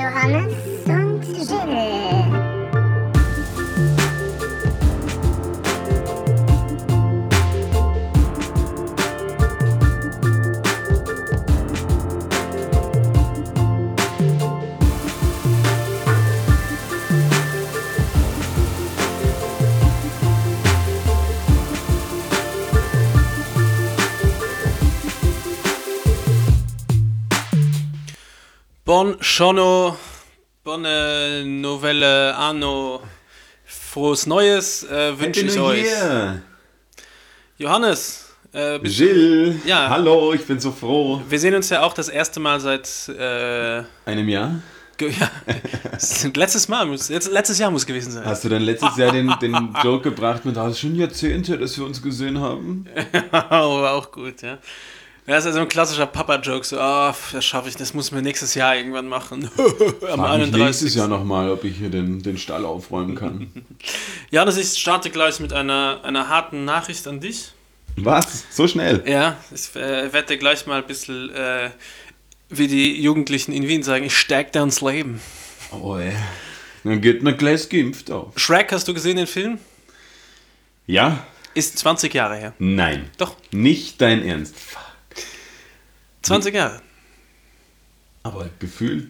Johannes und Jill. Buongiorno, bonne Novelle Anno, frohes Neues wünsche ich euch. Year. Johannes, Jill, ja. Hallo, ich bin so froh. Wir sehen uns ja auch das erste Mal seit Einem Jahr? Ja, letztes Jahr muss gewesen sein. Hast du dann letztes Jahr den Joke gebracht mit, hast schon Jahrzehnte, dass wir uns gesehen haben? War auch gut, ja. Ja, das ist ja so ein klassischer Papa-Joke, so, das schaffe ich, das muss mir nächstes Jahr irgendwann machen. Am Frag mich 31. nächstes Jahr nochmal, ob ich hier den Stall aufräumen kann. Ja, ich starte gleich mit einer harten Nachricht an dich. Was? So schnell? Ja, ich werde dir gleich mal ein bisschen, wie die Jugendlichen in Wien sagen, ich steig dir ins Leben. Oh, ey. Dann geht mir gleich geimpft auf. Shrek, hast du gesehen den Film? Ja? Ist 20 Jahre her. Nein. Doch. Nicht dein Ernst. 20 Jahre. Aber gefühlt?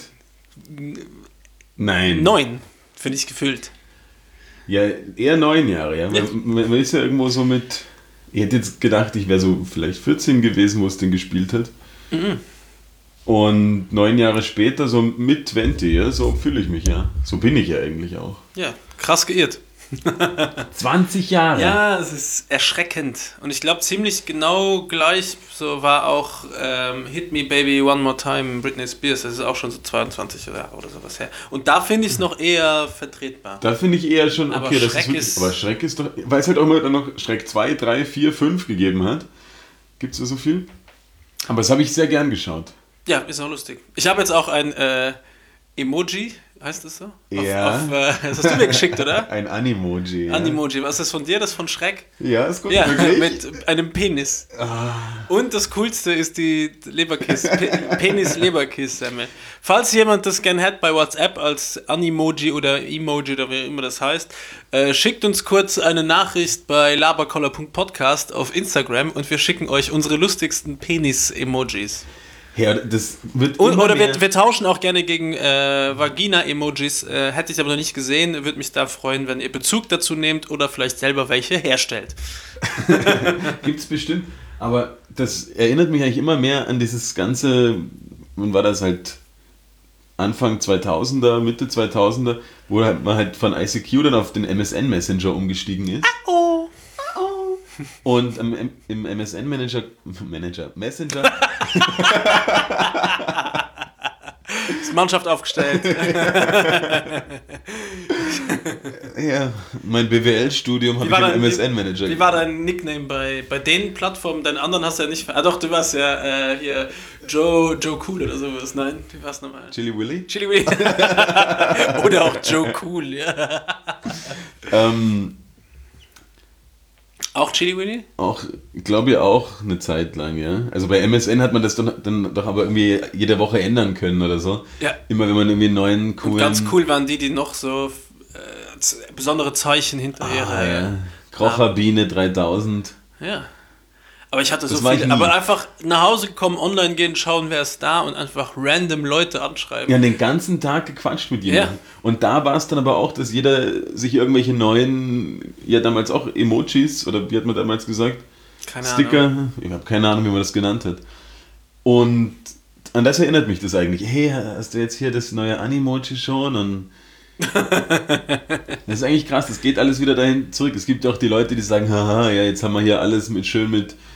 Nein. 9, finde ich gefühlt. Ja, eher 9 Jahre, ja. Man ist ja irgendwo so mit... Ich hätte jetzt gedacht, ich wäre so vielleicht 14 gewesen, wo es den gespielt hat. Mhm. Und 9 Jahre später, so mit 20, ja, so fühle ich mich, ja. So bin ich ja eigentlich auch. Ja, krass geirrt. 20 Jahre? Ja, es ist erschreckend. Und ich glaube, ziemlich genau gleich so war auch Hit Me Baby One More Time, Britney Spears. Das ist auch schon so 22 Jahre oder sowas her. Und da finde ich es noch eher vertretbar. Da finde ich eher schon, aber okay, das Shrek ist wirklich, aber Shrek ist doch, weil es halt auch immer dann noch Shrek 2, 3, 4, 5 gegeben hat. Gibt es da so viel? Aber das habe ich sehr gern geschaut. Ja, ist auch lustig. Ich habe jetzt auch ein Emoji, heißt das so? Ja. Das hast du mir geschickt, oder? Ein Animoji. Ja. Animoji. Was ist das von dir? Das von Shrek? Ja, ist gut, Ja, wirklich. mit einem Penis. Und das Coolste ist die Leberkiss, Penis-Leberkiss-Semmel. Falls jemand das gern hat bei WhatsApp als Animoji oder Emoji oder wie immer das heißt, schickt uns kurz eine Nachricht bei laberkoller.podcast auf Instagram und wir schicken euch unsere lustigsten Penis-Emojis. Ja, das wird Oder wir tauschen auch gerne gegen Vagina-Emojis. Hätte ich aber noch nicht gesehen. Würde mich da freuen, wenn ihr Bezug dazu nehmt oder vielleicht selber welche herstellt. Gibt's bestimmt. Aber das erinnert mich eigentlich immer mehr an dieses ganze, wann war das halt, Anfang 2000er, Mitte 2000er, wo man halt von ICQ dann auf den MSN Messenger umgestiegen ist. Und im MSN Messenger Ist Mannschaft aufgestellt. ja, mein BWL-Studium habe ich im MSN-Manager. Wie war dein Nickname bei den Plattformen? Deinen anderen hast du ja nicht... doch, du warst ja hier Joe Cool oder sowas. Nein, wie war's nochmal? Chili Willy? Chili Willy. Oder auch Joe Cool, ja. Auch Chili Willy? Auch, glaube ich, auch eine Zeit lang, ja. Also bei MSN hat man das dann doch aber irgendwie jede Woche ändern können oder so. Ja. Immer wenn man irgendwie einen neuen coolen... Und ganz cool waren die noch so besondere Zeichen hinter ihre... ja. Krocherbiene 3000. Ja. Aber ich hatte so Das war viele. ich nie. Aber einfach nach Hause kommen, online gehen, schauen, wer ist da und einfach random Leute anschreiben. Ja, den ganzen Tag gequatscht mit jemandem. Ja. Und da war es dann aber auch, dass jeder sich irgendwelche neuen, ja damals auch Emojis, oder wie hat man damals gesagt? Keine Sticker, Ahnung. ich habe keine Ahnung, wie man das genannt hat. Und an das erinnert mich das eigentlich. Hey, hast du jetzt hier das neue Animoji schon? Und das ist eigentlich krass, das geht alles wieder dahin zurück. Es gibt auch die Leute, die sagen, haha, ja, jetzt haben wir hier alles schön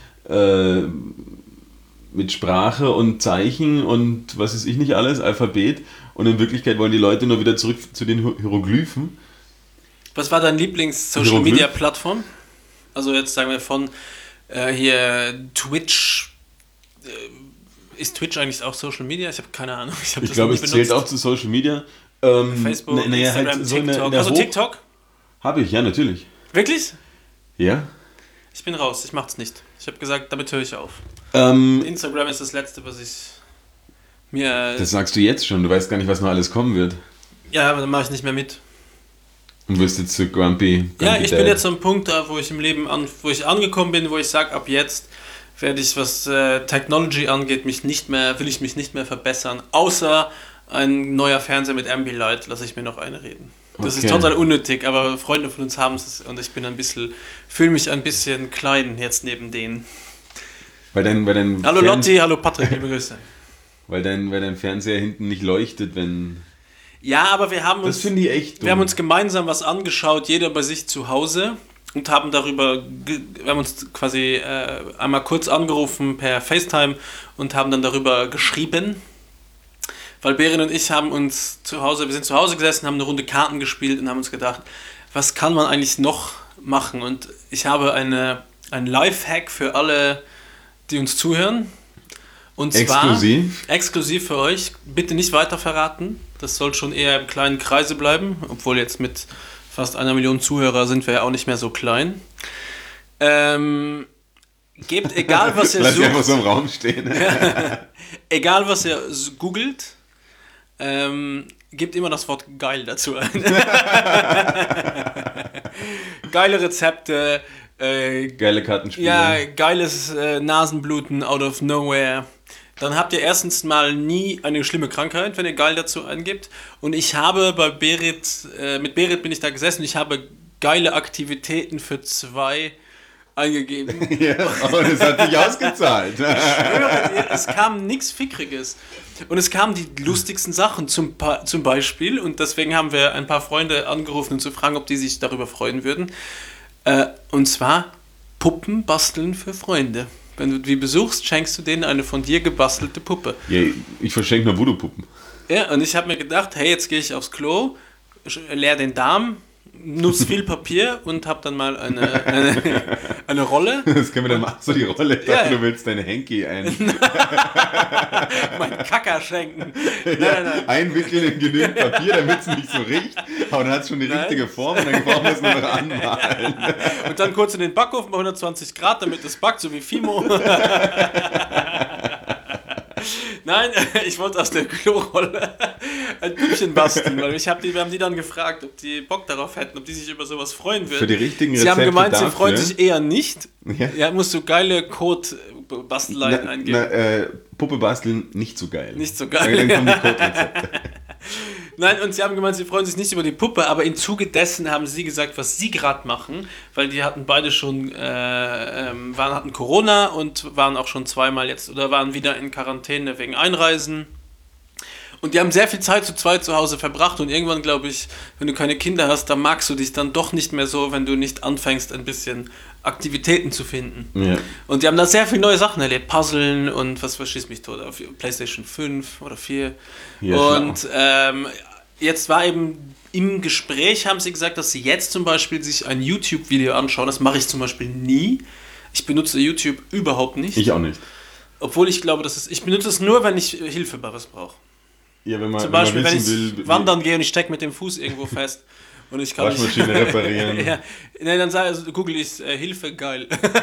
mit Sprache und Zeichen und was weiß ich nicht alles, Alphabet. Und in Wirklichkeit wollen die Leute nur wieder zurück zu den Hieroglyphen. Was war dein Lieblings-Social-Media-Plattform? Also jetzt sagen wir von hier Twitch. Ist Twitch eigentlich auch Social Media? Ich habe keine Ahnung. Ich glaube, es zählt auch zu Social Media. Facebook, Instagram, halt so TikTok. Also TikTok? Habe ich, ja, natürlich. Wirklich? Ja. Ich bin raus, ich mach's nicht. Ich habe gesagt, damit höre ich auf. Ähm, Instagram ist das Letzte, was ich Das sagst du jetzt schon, du weißt gar nicht, was noch alles kommen wird. Ja, aber dann mache ich nicht mehr mit. Und wirst jetzt so grumpy Ja, ich Dad. bin jetzt am Punkt da, wo ich im Leben wo ich angekommen bin, wo ich sage, ab jetzt werde ich, was Technology angeht, will ich mich nicht mehr verbessern, außer ein neuer Fernseher mit Ambilight, lasse ich mir noch einreden. Das ist total unnötig, aber Freunde von uns haben es und ich bin fühle mich ein bisschen klein jetzt neben denen. Hallo Lotti, hallo Patrick, liebe Grüße. Weil dein Fernseher hinten nicht leuchtet, wenn... Ja, aber wir haben Das finde ich echt dumm. Wir haben uns gemeinsam was angeschaut, jeder bei sich zu Hause und haben wir haben uns quasi einmal kurz angerufen per FaceTime und haben dann darüber geschrieben, weil Berin und ich wir sind zu Hause gesessen, haben eine Runde Karten gespielt und haben uns gedacht, was kann man eigentlich noch machen? Und ich habe ein Lifehack für alle, die uns zuhören. Und zwar exklusiv für euch, bitte nicht weiter verraten. Das soll schon eher im kleinen Kreise bleiben, obwohl jetzt mit fast 1 Million Zuhörer sind wir ja auch nicht mehr so klein. Gebt, egal was ihr Lass sucht, einfach so im Raum stehen. egal was ihr googelt, gebt immer das Wort geil dazu ein. Geile Rezepte, geile Kartenspiele. ja, geiles Nasenbluten out of nowhere. Dann habt ihr erstens mal nie eine schlimme Krankheit, wenn ihr geil dazu eingibt. Und ich habe mit Berit bin ich da gesessen und ich habe geile Aktivitäten für 2 eingegeben. Ja, aber das hat sich ausgezahlt. Ich schwöre dir, es kam nichts Fickriges. Und es kamen die lustigsten Sachen, zum Beispiel, und deswegen haben wir ein paar Freunde angerufen, um zu fragen, ob die sich darüber freuen würden. Und zwar Puppen basteln für Freunde. Wenn du die besuchst, schenkst du denen eine von dir gebastelte Puppe. Ja, ich verschenke nur Voodoo-Puppen. Ja, und ich habe mir gedacht, hey, jetzt gehe ich aufs Klo, leer den Darm, nutze viel Papier und habe dann mal eine Rolle. Das können wir dann machen, so die Rolle. Ich dachte, du willst deine Henki mein Kacker schenken. Nein. Einwickeln in genügend Papier, damit es nicht so riecht. Aber dann hat es schon die richtige Form und dann brauchen wir es nur noch anmalen. Und dann kurz in den Backofen bei 120 Grad, damit es backt, so wie Fimo. Nein, ich wollte aus der Klorolle ein Püppchen basteln, weil wir haben die dann gefragt, ob die Bock darauf hätten, ob die sich über sowas freuen würden. Für die richtigen Rezepte. Sie haben gemeint, sie dafür. freuen sich eher nicht. Ja. Ja, musst du geile Code-Basteleien eingeben. Puppe basteln, nicht so geil. Nicht so geil. Dann kommen die Code-Rezepte. Nein, und sie haben gemeint, sie freuen sich nicht über die Puppe, aber im Zuge dessen haben sie gesagt, was sie gerade machen, weil die hatten beide schon, hatten Corona und waren auch schon zweimal jetzt oder waren wieder in Quarantäne wegen Einreisen. Und die haben sehr viel Zeit zu zweit zu Hause verbracht und irgendwann, glaube ich, wenn du keine Kinder hast, dann magst du dich dann doch nicht mehr so, wenn du nicht anfängst, ein bisschen Aktivitäten zu finden. Ja. Und die haben da sehr viele neue Sachen erlebt, Puzzeln und was schießt mich tot, auf PlayStation 5 oder 4. Ja, und jetzt war eben im Gespräch, haben sie gesagt, dass sie jetzt zum Beispiel sich ein YouTube-Video anschauen. Das mache ich zum Beispiel nie. Ich benutze YouTube überhaupt nicht. Ich auch nicht. Obwohl ich glaube, ich benutze es nur, wenn ich Hilfe bei was brauche. Ja, wenn man, zum Beispiel, wenn ich wandern gehe und ich stecke mit dem Fuß irgendwo fest und ich kann Waschmaschine reparieren. Ja, nee, dann google ich Hilfe geil.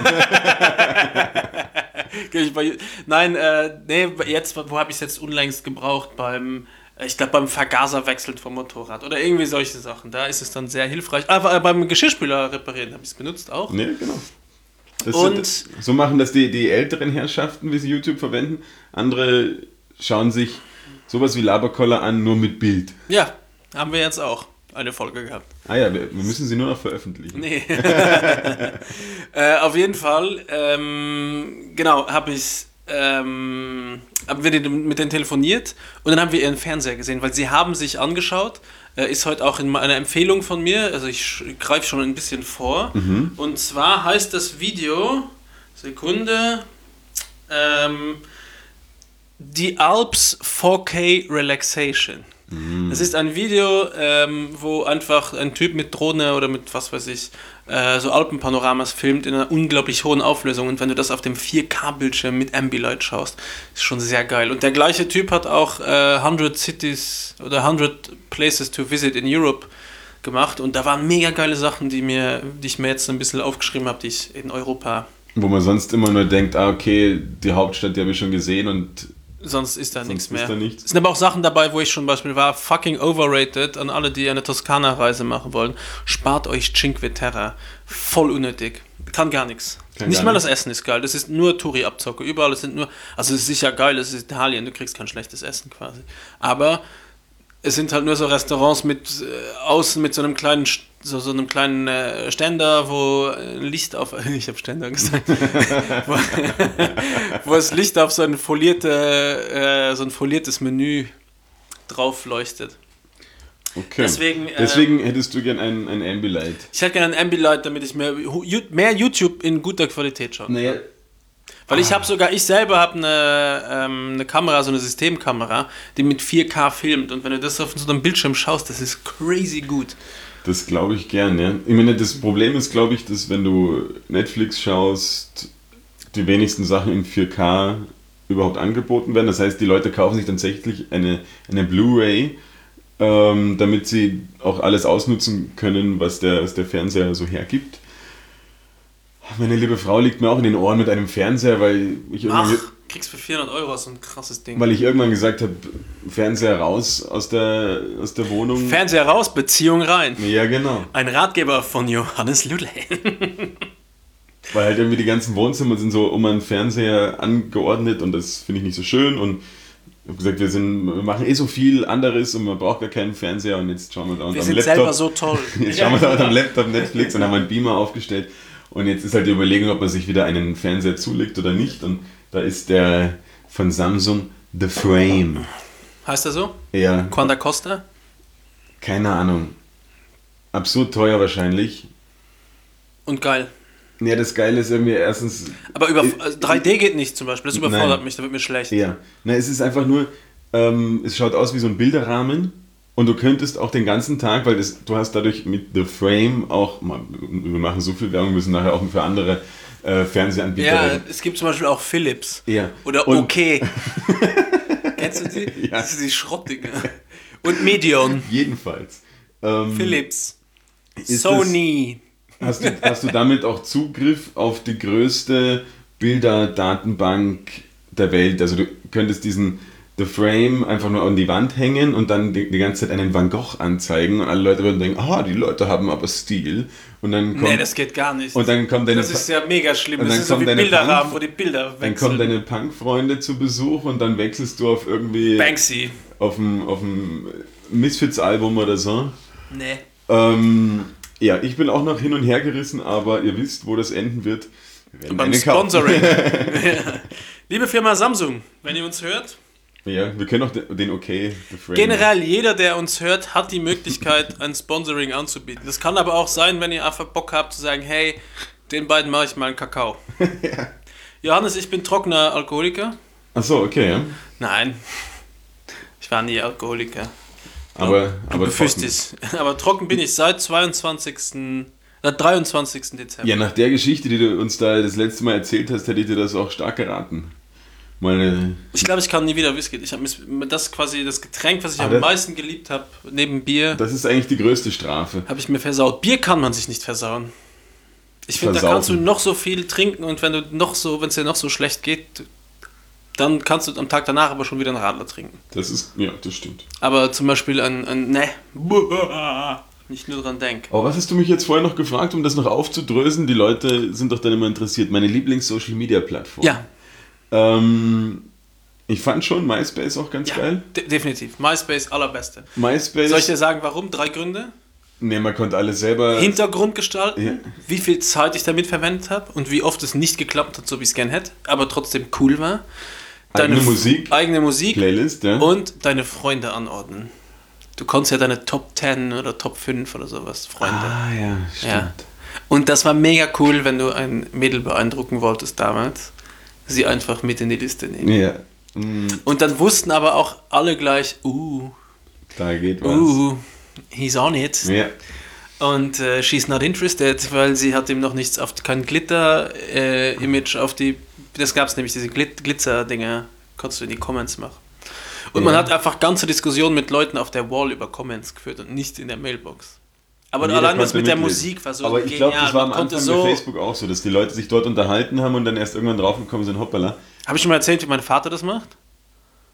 Nein, wo habe ich es jetzt unlängst gebraucht? Beim Vergaserwechseln vom Motorrad oder irgendwie solche Sachen. Da ist es dann sehr hilfreich. Aber beim Geschirrspüler reparieren habe ich es benutzt auch. Nee, genau. So machen das die älteren Herrschaften, wie sie YouTube verwenden. Andere schauen sich sowas wie Laberkoller an, nur mit Bild. Ja, haben wir jetzt auch eine Folge gehabt. Ah ja, wir müssen sie nur noch veröffentlichen. Nee. Auf jeden Fall, genau, haben wir mit denen telefoniert und dann haben wir ihren Fernseher gesehen, weil sie haben sich angeschaut, ist heute auch in einer Empfehlung von mir, also ich greife schon ein bisschen vor. Und zwar heißt das Video, Sekunde, The Alps 4K Relaxation. Das ist ein Video, wo einfach ein Typ mit Drohne oder mit was weiß ich, so Alpenpanoramas filmt in einer unglaublich hohen Auflösung und wenn du das auf dem 4K-Bildschirm mit Ambilight schaust, ist schon sehr geil. Und der gleiche Typ hat auch 100 Cities oder 100 Places to Visit in Europe gemacht und da waren mega geile Sachen, die ich mir jetzt ein bisschen aufgeschrieben habe, die ich in Europa... Wo man sonst immer nur denkt, okay, die Hauptstadt, die habe ich schon gesehen und Sonst ist da nichts mehr. ist da nichts. Es sind aber auch Sachen dabei, wo ich schon Beispiel war, fucking overrated, an alle, die eine Toskana-Reise machen wollen. Spart euch Cinque Terre. Voll unnötig. Kann gar nichts. Nicht mal das Essen ist geil, das ist nur Touri-Abzocke. Überall sind nur, also es ist sicher geil, es ist Italien, du kriegst kein schlechtes Essen quasi. Aber es sind halt nur so Restaurants mit außen mit so einem kleinen Ständer, wo Licht auf, ich habe Ständer gesagt, wo das Licht auf so ein foliertes Menü drauf leuchtet. Okay. Deswegen hättest du gern ein Ambilight. Ich hätte gerne ein Ambilight, damit ich mehr YouTube in guter Qualität schaue. Naja. Weil ich selber habe eine Kamera, so eine Systemkamera, die mit 4K filmt. Und wenn du das auf so einem Bildschirm schaust, das ist crazy gut. Das glaube ich gern, ja. Ich meine, das Problem ist, glaube ich, dass wenn du Netflix schaust, die wenigsten Sachen in 4K überhaupt angeboten werden. Das heißt, die Leute kaufen sich tatsächlich eine Blu-ray, damit sie auch alles ausnutzen können, was der Fernseher so hergibt. Meine liebe Frau liegt mir auch in den Ohren mit einem Fernseher, weil ich kriegst für 400 € so ein krasses Ding. Weil ich irgendwann gesagt habe, Fernseher raus aus der Wohnung. Fernseher raus, Beziehung rein. Ja, genau. Ein Ratgeber von Johannes Lülle. Weil halt irgendwie die ganzen Wohnzimmer sind so um einen Fernseher angeordnet und das finde ich nicht so schön und ich habe gesagt, wir machen so viel anderes und man braucht gar keinen Fernseher und jetzt schauen wir da wir am sind Laptop. Selber so toll. Jetzt schauen wir da am Laptop Netflix und haben einen Beamer aufgestellt und jetzt ist halt die Überlegung, ob man sich wieder einen Fernseher zulegt oder nicht und da ist der von Samsung The Frame. Heißt der so? Ja. Quanta Costa? Keine Ahnung. Absurd teuer wahrscheinlich. Und geil. Ja, das Geile ist irgendwie erstens... Aber 3D geht nicht zum Beispiel, das überfordert mich, da wird mir schlecht. Ja, es ist einfach nur, es schaut aus wie so ein Bilderrahmen und du könntest auch den ganzen Tag, weil du hast dadurch mit The Frame auch, wir machen so viel Werbung, müssen nachher auch für andere Fernsehanbieter Ja, es gibt zum Beispiel auch Philips. Ja. Oder und, OK. Kennst du die? Ja. Das sind die Schrottdinger. Und Medion. Jedenfalls. Philips. Sony. Hast du damit auch Zugriff auf die größte Bilderdatenbank der Welt? Also du könntest diesen The Frame einfach nur an die Wand hängen und dann die ganze Zeit einen Van Gogh anzeigen und alle Leute würden denken, die Leute haben aber Stil. Und dann kommt, nee, das geht gar nicht. Und dann kommt das ist ja mega schlimm. Das ist so wie Bilderrahmen, wo die Bilder wechseln. Dann kommen deine Punk-Freunde zu Besuch und dann wechselst du auf irgendwie... Banksy. Auf dem Misfits-Album oder so. Nee. Ja, ich bin auch noch hin und her gerissen, aber ihr wisst, wo das enden wird. Beim Sponsoring. Ja. Liebe Firma Samsung, wenn ihr uns hört. Ja, wir können auch den The Frame. Generell, jeder, der uns hört, hat die Möglichkeit, ein Sponsoring anzubieten. Das kann aber auch sein, wenn ihr einfach Bock habt zu sagen, hey, den beiden mache ich mal einen Kakao. Ja. Johannes, ich bin trockener Alkoholiker. Achso, okay, ja. Nein, ich war nie Alkoholiker. Aber befürchtest. Aber trocken bin ich seit 23. Dezember. Ja, nach der Geschichte, die du uns da das letzte Mal erzählt hast, hätte ich dir das auch stark geraten. Ich glaube, ich kann nie wieder Whisky. Ich habe das quasi das Getränk, was ich am meisten geliebt habe, neben Bier. Das ist eigentlich die größte Strafe. Habe ich mir versaut. Bier kann man sich nicht versauen. Ich finde, da kannst du noch so viel trinken und wenn es dir noch so schlecht geht, dann kannst du am Tag danach aber schon wieder einen Radler trinken. Das stimmt. Aber zum Beispiel nicht nur dran denken. Aber was hast du mich jetzt vorher noch gefragt, um das noch aufzudröseln? Die Leute sind doch dann immer interessiert. Meine Lieblings-Social-Media-Plattform. Ja. Ich fand schon MySpace auch ganz geil. Definitiv. MySpace allerbeste. MySpace. Soll ich dir sagen, warum? 3 Gründe? Ne, man konnte alles selber... Hintergrund gestalten, ja. Wie viel Zeit ich damit verwendet habe und wie oft es nicht geklappt hat, so wie ich es gern hätte, aber trotzdem cool war. Eigene Musik. Playlist, ja. Und deine Freunde anordnen. Du konntest ja deine Top 10 oder Top 5 oder sowas, Freunde. Ja, stimmt. Ja. Und das war mega cool, wenn du ein Mädel beeindrucken wolltest damals, sie einfach mit in die Liste nehmen. Ja. Und dann wussten aber auch alle gleich, da geht was. He's on it. Ja. Und she's not interested, weil sie hat ihm noch nichts kein Glitter-Image auf die, das gab es nämlich, diese Glitzer-Dinger, konntest du in die Comments machen. Und man hat einfach ganze Diskussionen mit Leuten auf der Wall über Comments geführt und nicht in der Mailbox. Aber allein das mit der Musik war so aber genial. Ich glaube, das war am Anfang bei Facebook auch so, dass die Leute sich dort unterhalten haben und dann erst irgendwann draufgekommen sind, hoppala. Habe ich schon mal erzählt, wie mein Vater das macht?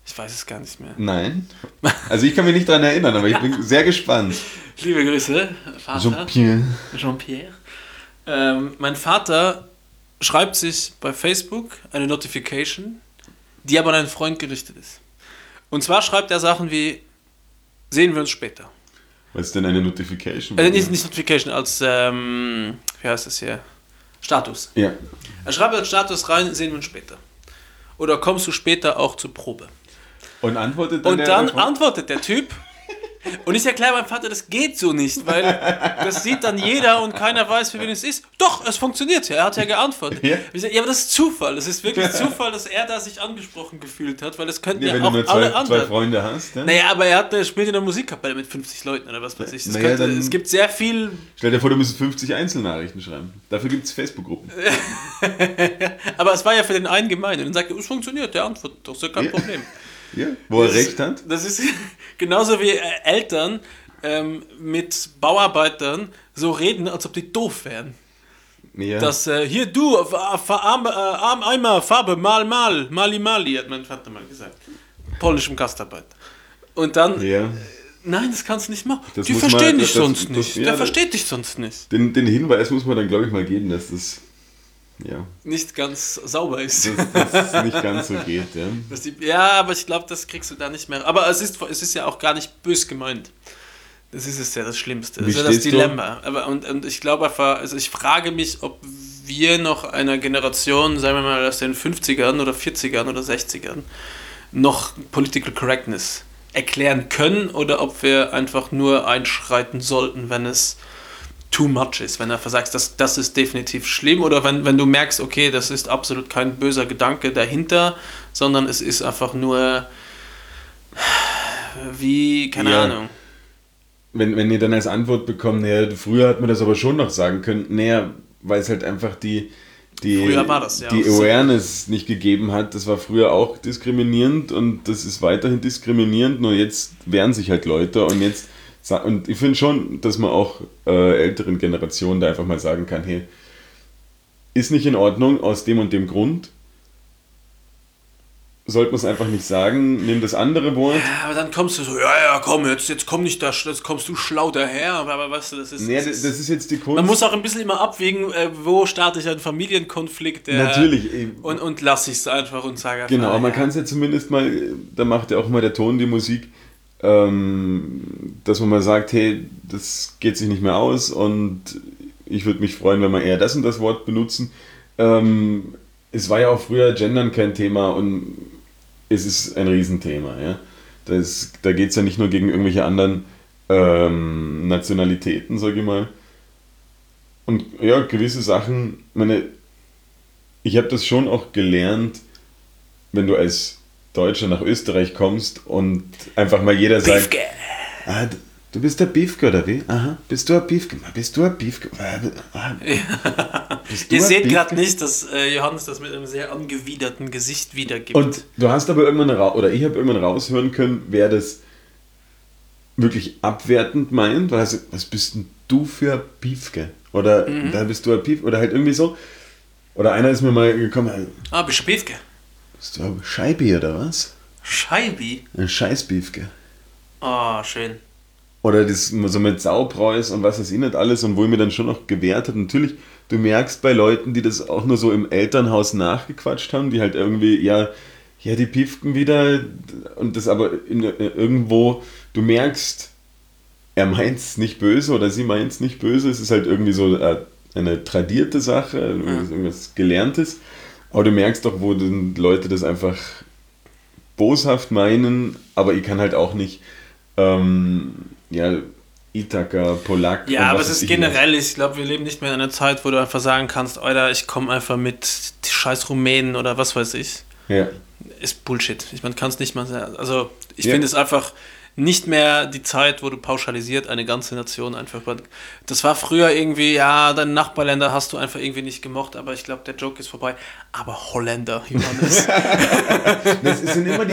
Ich weiß es gar nicht mehr. Nein. Also ich kann mich nicht daran erinnern, aber ich bin sehr gespannt. Liebe Grüße, Vater. Jean-Pierre. Mein Vater schreibt sich bei Facebook eine Notification, die aber an einen Freund gerichtet ist. Und zwar schreibt er Sachen wie, sehen wir uns später. Was ist denn eine Notification? Nicht Notification, als, wie heißt das hier? Status. Ja. Er schreibt als Status rein, sehen wir uns später. Oder kommst du später auch zur Probe? Und antwortet Und dann antwortet der Typ. Und ich erkläre meinem Vater, das geht so nicht, weil das sieht dann jeder und keiner weiß, für wen es ist. Doch, es funktioniert ja, er hat ja geantwortet. Ja. Ich sage, ja, aber das ist Zufall. Es ist wirklich Zufall, dass er da sich angesprochen gefühlt hat, weil es könnten ja wenn auch du nur alle anderen. zwei Freunde hast. Ja? Naja, aber er spielt in der Musikkapelle mit 50 Leuten oder was weiß ich. Es gibt sehr viel... Stell dir vor, du müsstest 50 Einzelnachrichten schreiben. Dafür gibt es Facebook-Gruppen. Aber es war ja für den einen gemein. Und dann sagt er, es funktioniert, der antwortet doch, ist ja kein Problem. Ja, wo er recht hat. Das ist genauso wie Eltern mit Bauarbeitern so reden, als ob die doof wären. Ja. Dass hier du, Eimer, Farbe, Mali, hat mein Vater mal gesagt. Polnischem Gastarbeit. Und dann, Ja. nein, das kannst du nicht machen. Das Die muss verstehen man- dich das- sonst das- nicht. ja, Der das- versteht dich sonst nicht. Den Hinweis muss man dann, glaube ich, mal geben, dass das, ja, Nicht ganz sauber ist. dass es nicht ganz so geht. Ja. Ja, aber ich glaube, das kriegst du da nicht mehr. Aber es ist ja auch gar nicht bös gemeint. Das ist es ja das Schlimmste. Das Wie ist ja das stehst du? Dilemma. Aber, und ich glaube einfach, also ich frage mich, ob wir noch einer Generation, sagen wir mal aus den 50ern oder 40ern oder 60ern, noch Political Correctness erklären können oder ob wir einfach nur einschreiten sollten, wenn es too much ist, wenn du einfach sagst, das ist definitiv schlimm oder wenn du merkst, okay, das ist absolut kein böser Gedanke dahinter, sondern es ist einfach nur wie, keine Ahnung. Wenn ihr dann als Antwort bekommt, naja, früher hat man das aber schon noch sagen können, naja, weil es halt einfach Früher war das, ja, die auch so. Awareness nicht gegeben hat. Das war früher auch diskriminierend und das ist weiterhin diskriminierend, nur jetzt wehren sich halt Leute und jetzt, und ich finde schon, dass man auch älteren Generationen da einfach mal sagen kann, hey, ist nicht in Ordnung aus dem und dem Grund, sollte man es einfach nicht sagen, nimm das andere Wort. Ja, aber dann kommst du so, ja, komm, jetzt komm nicht da, jetzt kommst du schlau daher, aber weißt du, das ist... Nee, das ist jetzt die Kunst. Man muss auch ein bisschen immer abwägen, wo starte ich einen Familienkonflikt Natürlich. und lasse ich es einfach und sage einfach, Genau, aber man ja. kann es ja zumindest mal, da macht ja auch mal der Ton die Musik, dass man mal sagt, hey, das geht sich nicht mehr aus und ich würde mich freuen, wenn wir eher das und das Wort benutzen. Es war ja auch früher Gendern kein Thema und es ist ein Riesenthema. Ja? Da geht es ja nicht nur gegen irgendwelche anderen Nationalitäten, sage ich mal. Und ja, gewisse Sachen, ich habe das schon auch gelernt, wenn du als Deutscher nach Österreich kommst und einfach mal jeder sagt, Biefke. du bist der Biefke oder wie? Aha, bist du ein Biefke? Bist du ein Biefke? Ihr seht gerade nicht, dass Johannes das mit einem sehr angewiderten Gesicht wiedergibt. Und du hast aber irgendwann ich habe irgendwann raushören können, wer das wirklich abwertend meint, weil also, was bist denn du für ein Biefke? Oder da bist du ein Biefke? Oder halt irgendwie so. Oder einer ist mir mal gekommen, Bist du Biefke? bist du ein Scheibi oder was? Scheibi? Ein Scheißbiefke. Schön. Oder das so mit Saupreus und was weiß ich nicht alles und wo ich mir dann schon noch gewehrt habe. Natürlich, du merkst bei Leuten, die das auch nur so im Elternhaus nachgequatscht haben, die halt irgendwie, ja, die piefken wieder und das aber irgendwo, du merkst, er meint es nicht böse oder sie meint es nicht böse, es ist halt irgendwie so eine tradierte Sache, irgendwas Gelerntes, aber du merkst doch, wo die Leute das einfach boshaft meinen, aber ich kann halt auch nicht Ithaka, Polak. Ja, aber es ist generell, ich glaube, wir leben nicht mehr in einer Zeit, wo du einfach sagen kannst, Alter, ich komme einfach mit scheiß Rumänen oder was weiß ich. Ja. Ist Bullshit. Man kann es nicht mal sagen. Also, ich finde es einfach nicht mehr die Zeit, wo du pauschalisiert eine ganze Nation einfach... Das war früher irgendwie, ja, deine Nachbarländer hast du einfach irgendwie nicht gemocht, aber ich glaube, der Joke ist vorbei. Aber Holländer, Johannes. Das sind immer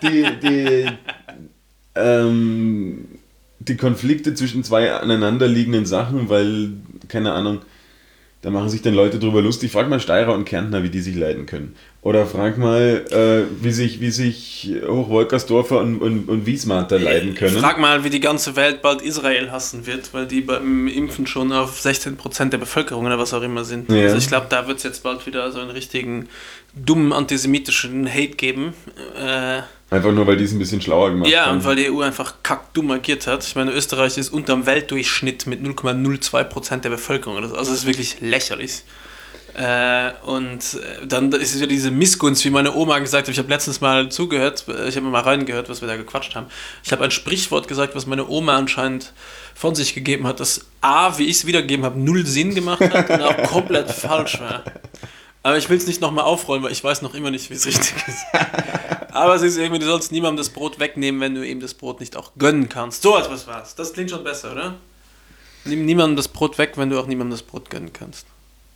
die Konflikte zwischen zwei aneinanderliegenden Sachen, weil, keine Ahnung, da machen sich dann Leute drüber lustig. Frag mal Steirer und Kärntner, wie die sich leiden können. Oder frag mal, wie sich Hochwolkersdorfer und Wiesmater leiden können. Frag mal, wie die ganze Welt bald Israel hassen wird, weil die beim Impfen schon auf 16% der Bevölkerung oder was auch immer sind. Ja. Also ich glaube, da wird es jetzt bald wieder so einen richtigen dummen antisemitischen Hate geben. Einfach nur, weil die es ein bisschen schlauer gemacht haben. Ja, und weil die EU einfach kackdumm agiert hat. Ich meine, Österreich ist unterm Weltdurchschnitt mit 0,02% der Bevölkerung. Also das ist wirklich lächerlich. Und dann ist es wieder diese Missgunst, wie meine Oma gesagt hat. Ich habe letztens mal zugehört, ich habe mal reingehört, was wir da gequatscht haben. Ich habe ein Sprichwort gesagt, was meine Oma anscheinend von sich gegeben hat, das A, wie ich es wiedergegeben habe, null Sinn gemacht hat und auch komplett falsch war. Aber ich will es nicht nochmal aufrollen, weil ich weiß noch immer nicht, wie es richtig ist. Aber es ist irgendwie, du sollst niemandem das Brot wegnehmen, wenn du ihm das Brot nicht auch gönnen kannst. So etwas war's. Das klingt schon besser, oder? Nimm niemandem das Brot weg, wenn du auch niemandem das Brot gönnen kannst.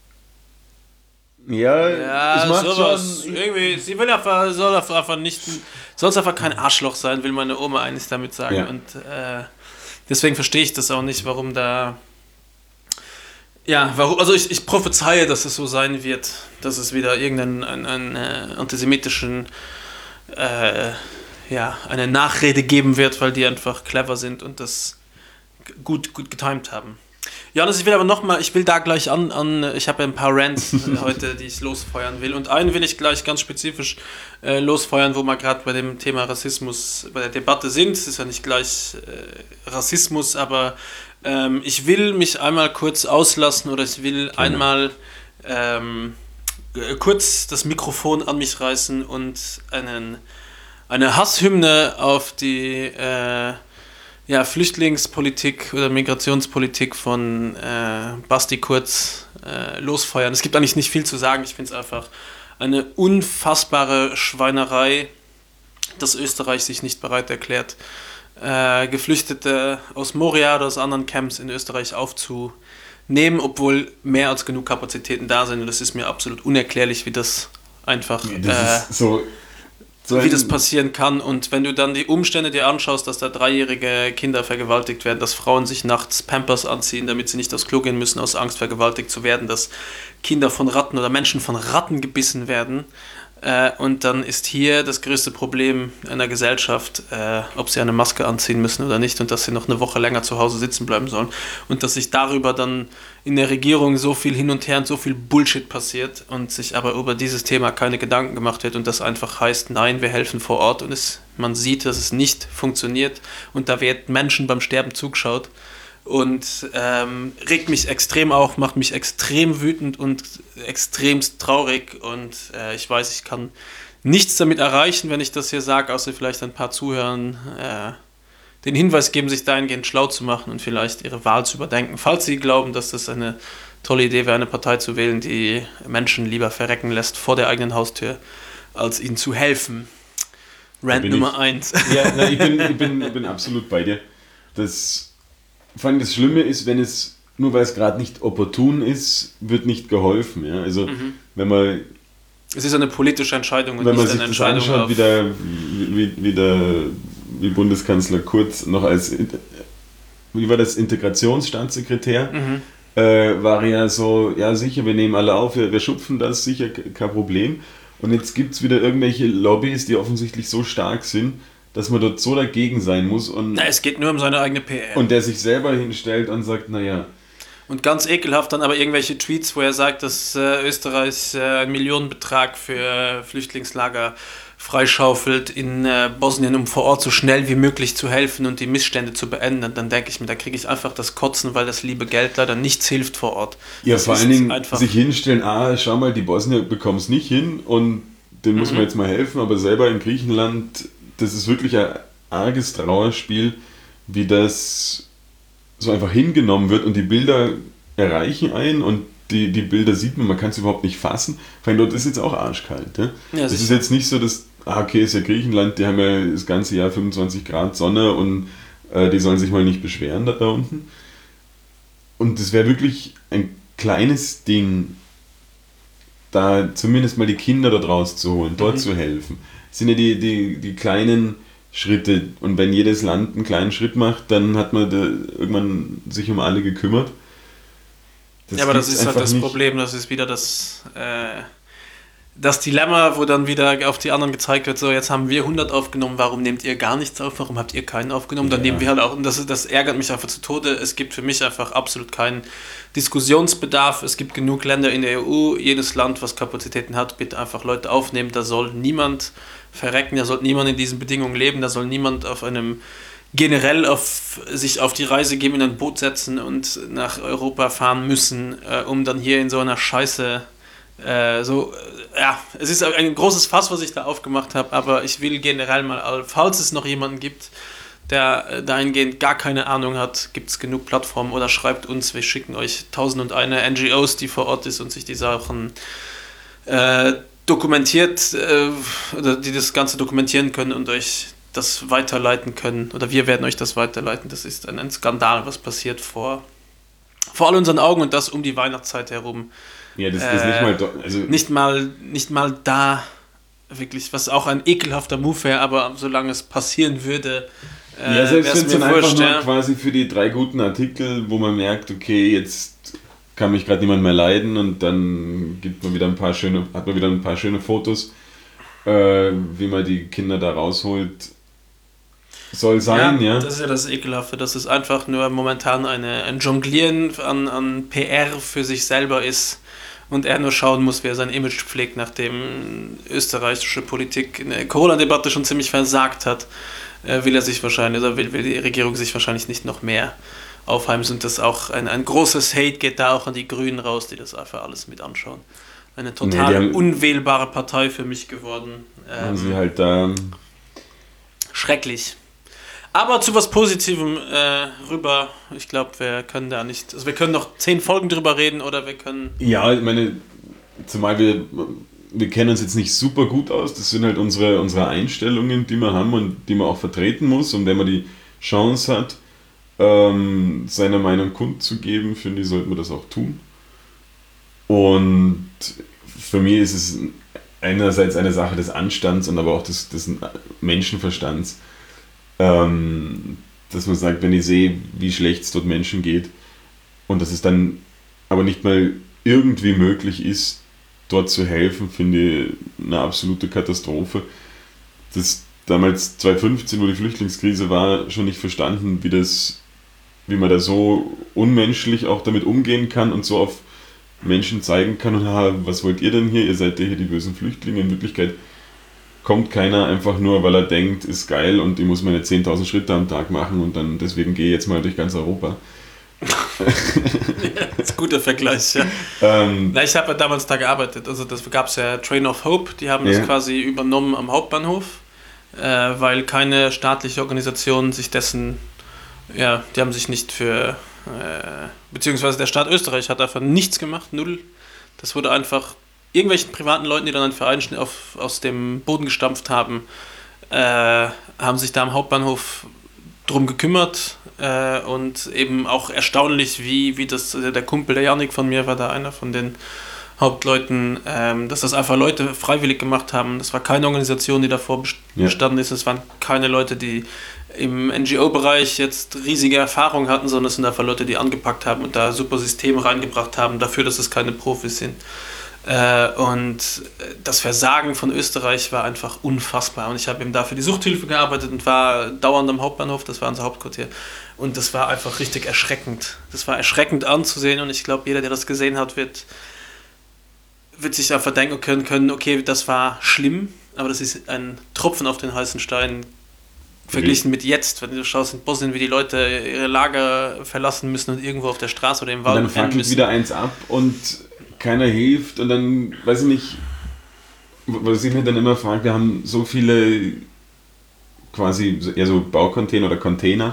Ja, ich mach sowas. schon. Irgendwie, sie will einfach, soll es einfach kein Arschloch sein, will meine Oma eigentlich damit sagen. Ja. Und deswegen verstehe ich das auch nicht, warum da. Ja, warum, also ich prophezeie, dass es so sein wird, dass es wieder irgendeinen antisemitischen eine Nachrede geben wird, weil die einfach clever sind und das gut getimed haben. Johannes, ich will da gleich ich habe ein paar Rants heute, die ich losfeuern will. Und einen will ich gleich ganz spezifisch losfeuern, wo wir gerade bei dem Thema Rassismus, bei der Debatte sind. Es ist ja nicht gleich Rassismus, aber ich will mich einmal kurz auslassen oder ich will einmal kurz das Mikrofon an mich reißen und eine Hasshymne auf die Flüchtlingspolitik oder Migrationspolitik von Basti Kurz losfeuern. Es gibt eigentlich nicht viel zu sagen. Ich finde es einfach eine unfassbare Schweinerei, dass Österreich sich nicht bereit erklärt, Geflüchtete aus Moria oder aus anderen Camps in Österreich aufzunehmen, obwohl mehr als genug Kapazitäten da sind. Und das ist mir absolut unerklärlich, wie das einfach wie das passieren kann. Und wenn du dann die Umstände dir anschaust, dass da 3-jährige Kinder vergewaltigt werden, dass Frauen sich nachts Pampers anziehen, damit sie nicht aufs Klo gehen müssen, aus Angst vergewaltigt zu werden, dass Kinder von Ratten oder Menschen von Ratten gebissen werden. Und dann ist hier das größte Problem einer Gesellschaft, ob sie eine Maske anziehen müssen oder nicht und dass sie noch eine Woche länger zu Hause sitzen bleiben sollen und dass sich darüber dann in der Regierung so viel hin und her und so viel Bullshit passiert und sich aber über dieses Thema keine Gedanken gemacht wird und das einfach heißt, nein, wir helfen vor Ort und man sieht, dass es nicht funktioniert und da wird Menschen beim Sterben zugeschaut. Und regt mich extrem auf, macht mich extrem wütend und extremst traurig. Und ich weiß, ich kann nichts damit erreichen, wenn ich das hier sage, außer vielleicht ein paar Zuhörern den Hinweis geben, sich dahingehend schlau zu machen und vielleicht ihre Wahl zu überdenken, falls sie glauben, dass das eine tolle Idee wäre, eine Partei zu wählen, die Menschen lieber verrecken lässt vor der eigenen Haustür, als ihnen zu helfen. Rant Nummer 1. Ja, ich bin absolut bei dir. Vor allem das Schlimme ist, nur weil es gerade nicht opportun ist, wird nicht geholfen. Ja? Also wenn man... Es ist eine politische Entscheidung und wenn nicht man sich eine das Entscheidung anschaut, wie Bundeskanzler Kurz noch als, wie war das, Integrationsstaatssekretär, war ja so, ja sicher, wir nehmen alle auf, wir schupfen das, sicher, kein Problem. Und jetzt gibt es wieder irgendwelche Lobbys, die offensichtlich so stark sind, dass man dort so dagegen sein muss. Und es geht nur um seine eigene PR. Und der sich selber hinstellt und sagt, naja. Und ganz ekelhaft dann aber irgendwelche Tweets, wo er sagt, dass Österreich einen Millionenbetrag für Flüchtlingslager freischaufelt in Bosnien, um vor Ort so schnell wie möglich zu helfen und die Missstände zu beenden. Und dann denke ich mir, da kriege ich einfach das Kotzen, weil das liebe Geld leider nichts hilft vor Ort. Ja, das vor allen Dingen sich hinstellen, schau mal, die Bosnier bekommen es nicht hin und denen muss man jetzt mal helfen, aber selber in Griechenland... Das ist wirklich ein arges Trauerspiel, wie das so einfach hingenommen wird und die Bilder erreichen einen und die Bilder sieht man kann es überhaupt nicht fassen. Vor allem dort ist jetzt auch arschkalt. Ja? Es ist jetzt nicht so, dass, okay, ist ja Griechenland, die haben ja das ganze Jahr 25 Grad Sonne und die sollen sich mal nicht beschweren da unten. Und das wäre wirklich ein kleines Ding, da zumindest mal die Kinder dort rauszuholen, dort zu helfen. Das sind ja die kleinen Schritte und wenn jedes Land einen kleinen Schritt macht, dann hat man irgendwann sich um alle gekümmert. Aber das ist halt das Problem, das ist wieder das das Dilemma, wo dann wieder auf die anderen gezeigt wird, so jetzt haben wir 100 aufgenommen, warum nehmt ihr gar nichts auf, warum habt ihr keinen aufgenommen, dann nehmen wir halt auch, und das ärgert mich einfach zu Tode, es gibt für mich einfach absolut keinen Diskussionsbedarf, es gibt genug Länder in der EU, jedes Land, was Kapazitäten hat, bitte einfach Leute aufnehmen, da soll niemand verrecken, da soll niemand in diesen Bedingungen leben, da soll niemand generell sich auf die Reise geben, in ein Boot setzen und nach Europa fahren müssen, um dann hier in so einer Scheiße es ist ein großes Fass, was ich da aufgemacht habe, aber ich will generell mal, falls es noch jemanden gibt, der dahingehend gar keine Ahnung hat, gibt es genug Plattformen oder schreibt uns, wir schicken euch 1001 NGOs, die vor Ort ist und sich die Sachen dokumentiert oder die das Ganze dokumentieren können und euch das weiterleiten können, oder wir werden euch das weiterleiten. Das ist ein Skandal, was passiert vor all unseren Augen und das um die Weihnachtszeit herum. Ja, das ist nicht mal nicht mal da wirklich, was auch ein ekelhafter Move wäre, aber solange es passieren würde, selbst wenn es dann einfach nur quasi für die 3 guten Artikel, wo man merkt, okay, jetzt kann mich gerade niemand mehr leiden und dann hat man wieder ein paar schöne Fotos, wie man die Kinder da rausholt. Soll sein, ja. Das ist ja das Ekelhafte, dass es einfach nur momentan ein Jonglieren an PR für sich selber ist und er nur schauen muss, wie er sein Image pflegt, nachdem österreichische Politik in der Corona-Debatte schon ziemlich versagt hat, will die Regierung sich wahrscheinlich nicht noch mehr aufheimsen und das auch ein großes Hate geht da auch an die Grünen raus, die das einfach alles mit anschauen. Eine total unwählbare Partei für mich geworden. Haben sie halt da... Schrecklich. Aber zu was Positivem rüber, ich glaube, wir können da nicht, also wir können noch 10 Folgen drüber reden oder wir können... Ja, ich meine, zumal wir kennen uns jetzt nicht super gut aus, das sind halt unsere Einstellungen, die wir haben und die man auch vertreten muss und wenn man die Chance hat, seine Meinung kundzugeben, finde ich, sollte man das auch tun. Und für mich ist es einerseits eine Sache des Anstands und aber auch des Menschenverstands, dass man sagt, wenn ich sehe, wie schlecht es dort Menschen geht und dass es dann aber nicht mal irgendwie möglich ist, dort zu helfen, finde ich eine absolute Katastrophe. Das damals 2015, wo die Flüchtlingskrise war, schon nicht verstanden, wie man da so unmenschlich auch damit umgehen kann und so auf Menschen zeigen kann und was wollt ihr denn hier? Ihr seid ja hier die bösen Flüchtlinge. In Wirklichkeit kommt keiner einfach nur, weil er denkt, ist geil und ich muss meine 10.000 Schritte am Tag machen und dann deswegen gehe ich jetzt mal durch ganz Europa. Das ist ein guter Vergleich, ja. Ich habe ja damals da gearbeitet, also das gab es ja Train of Hope, die haben das quasi übernommen am Hauptbahnhof, weil keine staatliche Organisation sich dessen, die haben sich nicht für, beziehungsweise der Staat Österreich hat einfach nichts gemacht, null. Das wurde einfach irgendwelchen privaten Leuten, die dann einen Verein aus dem Boden gestampft haben, haben sich da am Hauptbahnhof drum gekümmert und eben auch erstaunlich, wie das, der Kumpel, der Janik von mir, war da einer von den Hauptleuten, dass das einfach Leute freiwillig gemacht haben. Das war keine Organisation, die davor bestanden ist. Es waren keine Leute, die im NGO-Bereich jetzt riesige Erfahrung hatten, sondern es sind einfach Leute, die angepackt haben und da super Systeme reingebracht haben, dafür, dass es keine Profis sind. Und das Versagen von Österreich war einfach unfassbar. Und ich habe eben da für die Suchthilfe gearbeitet und war dauernd am Hauptbahnhof, das war unser Hauptquartier. Und das war einfach richtig erschreckend. Das war erschreckend anzusehen und ich glaube, jeder, der das gesehen hat, wird sich einfach denken können, okay, das war schlimm, aber das ist ein Tropfen auf den heißen Stein verglichen mit jetzt, wenn du schaust in Bosnien, wie die Leute ihre Lager verlassen müssen und irgendwo auf der Straße oder im Wald und dann fackelt wieder eins ab und keiner hilft und dann, weiß ich nicht, was ich mir dann immer frage, wir haben so viele quasi eher so Baucontainer oder Container.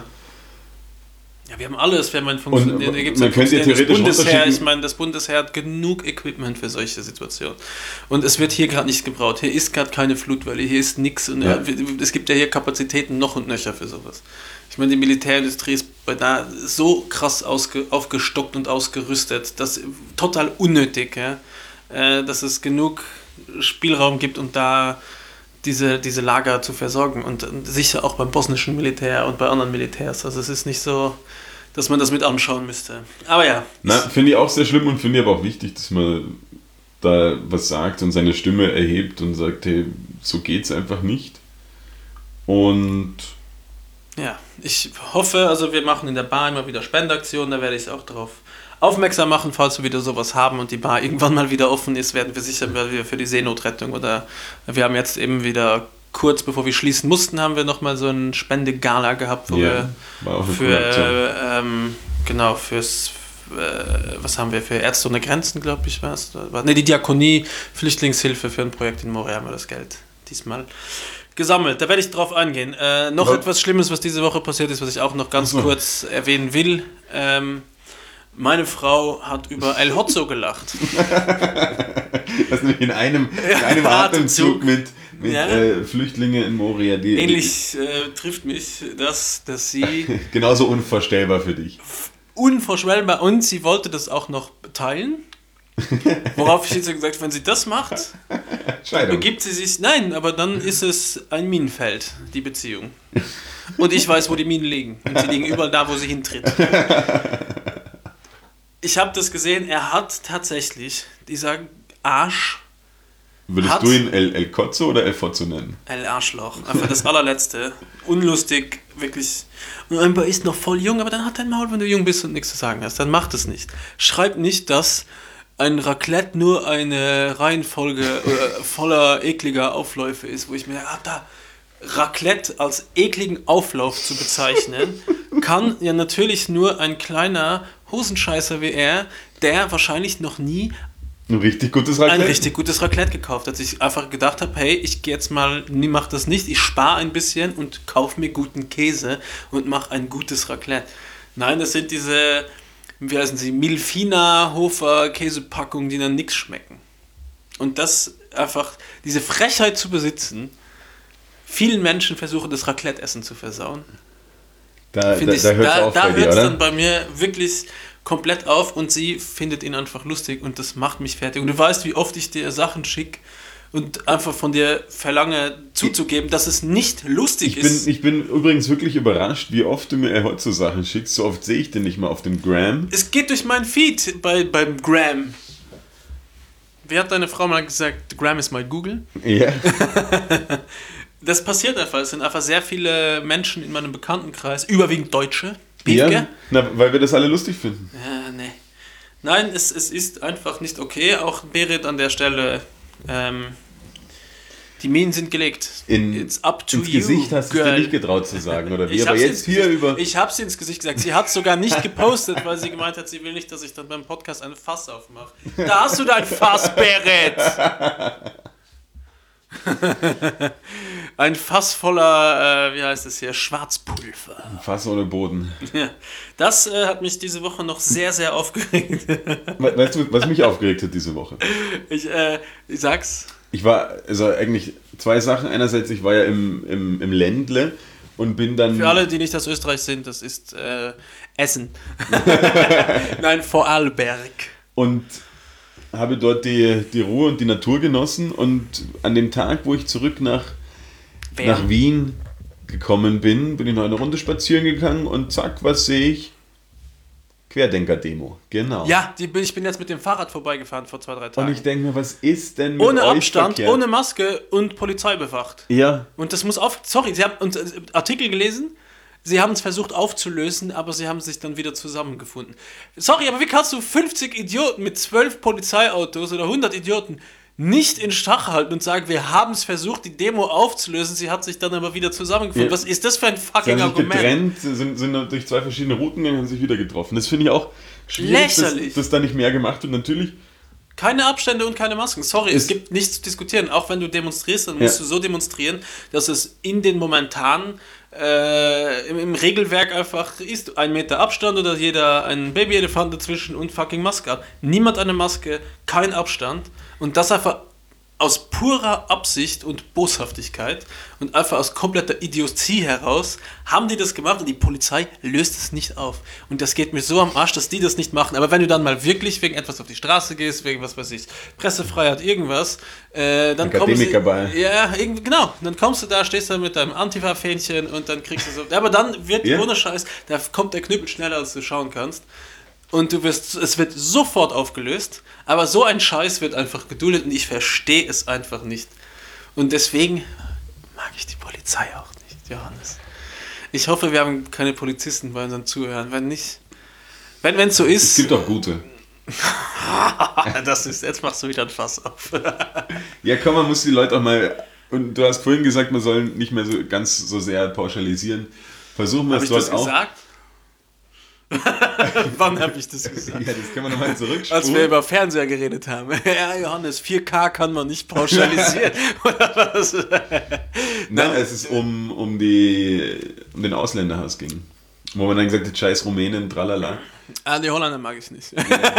Ja, wir haben alles, wenn man funktioniert. Und man könnte ja theoretisch Bundesheer, ich meine, das Bundesheer hat genug Equipment für solche Situationen. Und es wird hier gerade nicht gebraucht. Hier ist gerade keine Flutwelle, hier ist nichts. Und es gibt ja hier Kapazitäten noch und nöcher für sowas. Ich meine, die Militärindustrie ist da so krass aufgestockt und ausgerüstet, dass total unnötig, dass es genug Spielraum gibt, um da diese Lager zu versorgen und sicher auch beim bosnischen Militär und bei anderen Militärs. Also es ist nicht so, dass man das mit anschauen müsste. Aber ja. Finde ich auch sehr schlimm und finde ich aber auch wichtig, dass da was sagt und seine Stimme erhebt und sagt, hey, so geht's einfach nicht. Und Ja, ich hoffe, also wir machen in der Bar immer wieder Spendeaktionen, da werde ich auch darauf aufmerksam machen, falls wir wieder sowas haben und die Bar irgendwann mal wieder offen ist, werden wir sicher wieder für die Seenotrettung oder wir haben jetzt eben wieder kurz bevor wir schließen mussten, haben wir nochmal so ein Spendegala gehabt, wo Ja, war auch eine coole wir genau fürs was haben wir für Ärzte ohne Grenzen, glaube ich, was? Ne, die Diakonie, Flüchtlingshilfe für ein Projekt in Moria haben wir das Geld diesmal gesammelt. Da werde ich drauf eingehen. Noch etwas Schlimmes, was diese Woche passiert ist, was ich auch noch ganz kurz erwähnen will. Meine Frau hat über El Hotzo gelacht. das nämlich in einem Atemzug mit Ja. Flüchtlinge in Moria. Die Ähnlich trifft mich das, dass sie genauso unvorstellbar für dich. unvorstellbar und sie wollte das auch noch teilen. Worauf ich jetzt gesagt habe, wenn sie das macht, Scheidung. begibt sie sich. Nein, aber dann ist es ein Minenfeld, die Beziehung. Und ich weiß, wo die Minen liegen. Und sie liegen überall da, wo sie hintritt. Ich habe das gesehen, er hat tatsächlich, dieser Arsch, Würdest du ihn El Cozzo oder El Fozzo nennen? El Arschloch, einfach das allerletzte, unlustig, wirklich. Und er ist noch voll jung, aber dann hat dein Maul, wenn du jung bist und nichts zu sagen hast, dann mach das nicht. Schreib nicht, dass ein Raclette nur eine Reihenfolge voller ekliger Aufläufe ist, wo ich mir da Raclette als ekligen Auflauf zu bezeichnen, kann ja natürlich nur ein kleiner Hosenscheißer wie er, der wahrscheinlich noch nie Ein richtig gutes Raclette? ein richtig gutes Raclette gekauft hat. Dass ich einfach gedacht habe, hey, ich gehe jetzt mal, mach das nicht, ich spare ein bisschen und kaufe mir guten Käse und mache ein gutes Raclette. Nein, das sind diese, wie heißen sie, Milfina Hofer Käsepackungen, die dann nichts schmecken. Und das einfach, diese Frechheit zu besitzen, vielen Menschen versuchen, das Raclette-Essen zu versauen. Da Finde ich, hört es auf da bei dir, hört es oder? dann bei mir wirklich komplett auf und sie findet ihn einfach lustig und das macht mich fertig. Und du weißt, wie oft ich dir Sachen schicke und einfach von dir verlange zuzugeben, dass es nicht lustig ist. Ich bin übrigens wirklich überrascht, wie oft du mir heute so Sachen schickst. So oft sehe ich den nicht mal auf dem Gram. Es geht durch meinen Feed beim Gram. Wie hat deine Frau mal gesagt, Gram ist my Google? Ja. Das passiert einfach. Es sind einfach sehr viele Menschen in meinem Bekanntenkreis, überwiegend Deutsche. Piefke? Ja, weil wir das alle lustig finden. Ja, nee. Nein, es ist einfach nicht okay. Auch Berit an der Stelle, die Minen sind gelegt. It's up to ins you, Gesicht hast du es dir girl. nicht getraut zu sagen, oder wie? Ich Aber hab's jetzt ins hier Gesicht- über... Ich habe sie ins Gesicht gesagt. Sie hat es sogar nicht gepostet, weil sie gemeint hat, sie will nicht, dass ich dann beim Podcast eine Fass aufmache. Da hast du dein Fass, Berit! Ein Fass voller, wie heißt es hier, Schwarzpulver. Fass ohne Boden. Ja, das hat mich diese Woche noch sehr, sehr aufgeregt. Weißt du, was mich aufgeregt hat diese Woche? Ich sag's. Ich war, also eigentlich zwei Sachen. Einerseits, ich war ja im Ländle und bin dann... Für alle, die nicht aus Österreich sind, das ist Essen. Nein, Vorarlberg. Und habe dort die Ruhe und die Natur genossen. Und an dem Tag, wo ich zurück nach Wien gekommen bin ich noch eine Runde spazieren gegangen und zack, was sehe ich? Querdenker-Demo, genau. Ja, ich bin jetzt mit dem Fahrrad vorbeigefahren vor 2-3 Tagen. Und ich denke mir, was ist denn mit ohne euch Abstand, verkehrt? ohne Maske und Polizei bewacht. Ja, Und das muss sorry, Sie haben Artikel gelesen, Sie haben es versucht aufzulösen, aber Sie haben sich dann wieder zusammengefunden. Sorry, aber wie kannst du 50 Idioten mit 12 Polizeiautos oder 100 Idioten nicht in Stach halten und sagen, wir haben es versucht, die Demo aufzulösen, sie hat sich dann aber wieder zusammengefunden. Ja. Was ist das für ein sie fucking haben sich Argument? getrennt, sind durch zwei verschiedene Routen gegangen und haben sich wieder getroffen. Das finde ich auch schwierig, Lächerlich. dass da nicht mehr gemacht wird. Natürlich, Keine Abstände und keine Masken. Sorry, es gibt nichts zu diskutieren. Auch wenn du demonstrierst, dann musst du so demonstrieren, dass es in den momentanen im Regelwerk einfach ist. 1 Meter Abstand oder jeder ein Babyelefant dazwischen und fucking Maske ab. Niemand eine Maske, kein Abstand. Und das einfach aus purer Absicht und Boshaftigkeit und einfach aus kompletter Idiotie heraus haben die das gemacht und die Polizei löst es nicht auf. Und das geht mir so am Arsch, dass die das nicht machen. Aber wenn du dann mal wirklich wegen etwas auf die Straße gehst, wegen was weiß ich, Pressefreiheit, irgendwas, dann kommst du... Akademikerball. Ja, genau. Dann kommst du da, stehst da mit deinem Antifa-Fähnchen und dann kriegst du so... Aber dann wird, ohne Scheiß, da kommt der Knüppel schneller, als du schauen kannst. und es wird sofort aufgelöst, aber so ein Scheiß wird einfach geduldet und ich verstehe es einfach nicht. Und deswegen mag ich die Polizei auch nicht, Johannes. Ich hoffe, wir haben keine Polizisten bei unseren Zuhörern. Wenn nicht, wenn es so ist... Es gibt auch gute. Jetzt machst du wieder ein Fass auf. Ja, komm, man muss die Leute auch mal... Und du hast vorhin gesagt, man soll nicht mehr so ganz so sehr pauschalisieren. Versuchen wir es dort auch. Habe ich das gesagt? Wann habe ich das gesagt? Ja, das können wir nochmal zurückspulen. Als wir über Fernseher geredet haben. Ja, Johannes, 4K kann man nicht pauschalisieren. Oder was? Nein, es ist um den Ausländerhass ging. Wo man dann gesagt hat, scheiß Rumänen, tralala. Die Holländer mag ich nicht.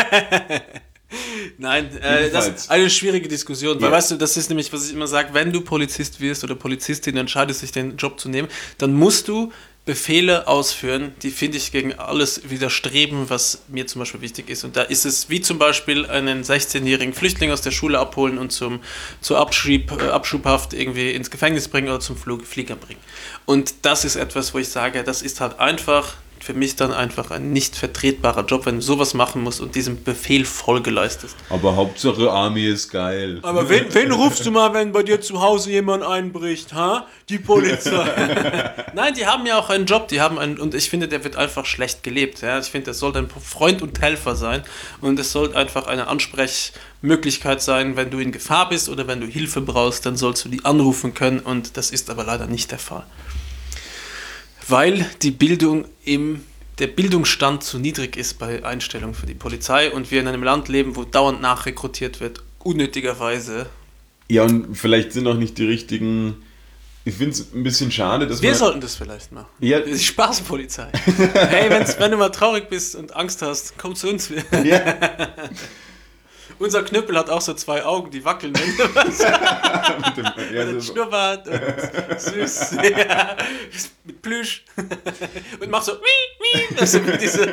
Nein, das ist eine schwierige Diskussion, weil weißt du, das ist nämlich, was ich immer sage, wenn du Polizist wirst oder Polizistin, entscheidest dich, den Job zu nehmen, dann musst du Befehle ausführen, die, finde ich, gegen alles widerstreben, was mir zum Beispiel wichtig ist. Und da ist es wie zum Beispiel einen 16-jährigen Flüchtling aus der Schule abholen und zur Abschubhaft irgendwie ins Gefängnis bringen oder zum Flieger bringen. Und das ist etwas, wo ich sage, das ist halt einfach für mich dann einfach ein nicht vertretbarer Job, wenn du sowas machen musst und diesem Befehl Folge leistest. Aber Hauptsache Army ist geil. Aber wen rufst du mal, wenn bei dir zu Hause jemand einbricht, ha? Die Polizei. Nein, die haben ja auch einen Job, und ich finde, der wird einfach schlecht gelebt. Ja? Ich finde, das sollte ein Freund und Helfer sein und es sollte einfach eine Ansprechmöglichkeit sein, wenn du in Gefahr bist oder wenn du Hilfe brauchst, dann sollst du die anrufen können und das ist aber leider nicht der Fall. Weil der Bildungsstand zu niedrig ist bei Einstellung für die Polizei und wir in einem Land leben, wo dauernd nachrekrutiert wird, unnötigerweise. Ja, und vielleicht sind auch nicht die richtigen... Ich finde es ein bisschen schade, dass wir sollten das vielleicht machen. Ja. Die Spaßpolizei. Hey, wenn du mal traurig bist und Angst hast, komm zu uns. Ja. Unser Knüppel hat auch so 2 Augen, die wackeln, wenn du was. Mit dem Schnurrbart und süß. Ja, mit Plüsch. Und macht so also mit so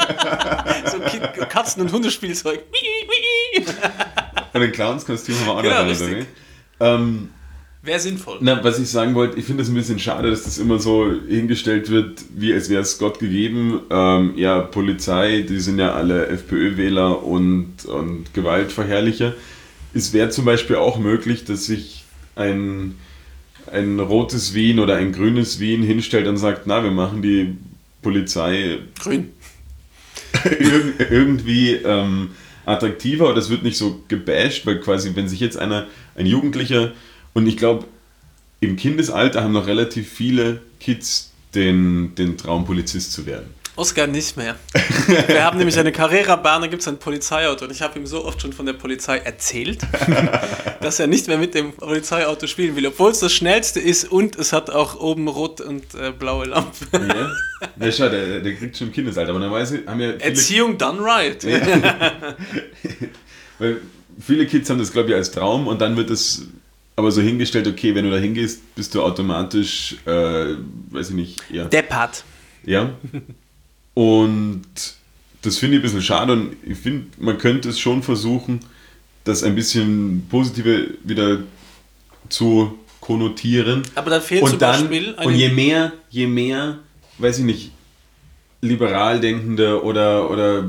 Katzen- und Hundespielzeug. Und ein Clownskostüm haben wir auch Genau, noch richtig. Wäre sinnvoll. Na, was ich sagen wollte, ich finde es ein bisschen schade, dass das immer so hingestellt wird, wie als wäre es Gott gegeben. Ja, Polizei, die sind ja alle FPÖ-Wähler und Gewaltverherrlicher. Es wäre zum Beispiel auch möglich, dass sich ein rotes Wien oder ein grünes Wien hinstellt und sagt, na, wir machen die Polizei grün. irgendwie attraktiver, oder es wird nicht so gebasht, weil quasi, wenn sich jetzt ein Jugendlicher, und ich glaube, im Kindesalter haben noch relativ viele Kids den Traum, Polizist zu werden. Oskar nicht mehr. Wir haben nämlich eine Carrera-Bahn, da gibt es ein Polizeiauto und ich habe ihm so oft schon von der Polizei erzählt, dass er nicht mehr mit dem Polizeiauto spielen will, obwohl es das schnellste ist und es hat auch oben rot und blaue Lampe. Ja, ja, schau, der kriegt schon im Kindesalter, aber normalerweise haben ja viele... Erziehung done right. Ja. Weil viele Kids haben das, glaube ich, als Traum und dann wird es aber so hingestellt, okay, wenn du da hingehst, bist du automatisch, weiß ich nicht, ja. Deppert. Ja. Und das finde ich ein bisschen schade und ich finde, man könnte es schon versuchen, das ein bisschen positive wieder zu konnotieren. Aber dann fehlt und zum dann, Beispiel... Und je mehr, weiß ich nicht, liberal denkende oder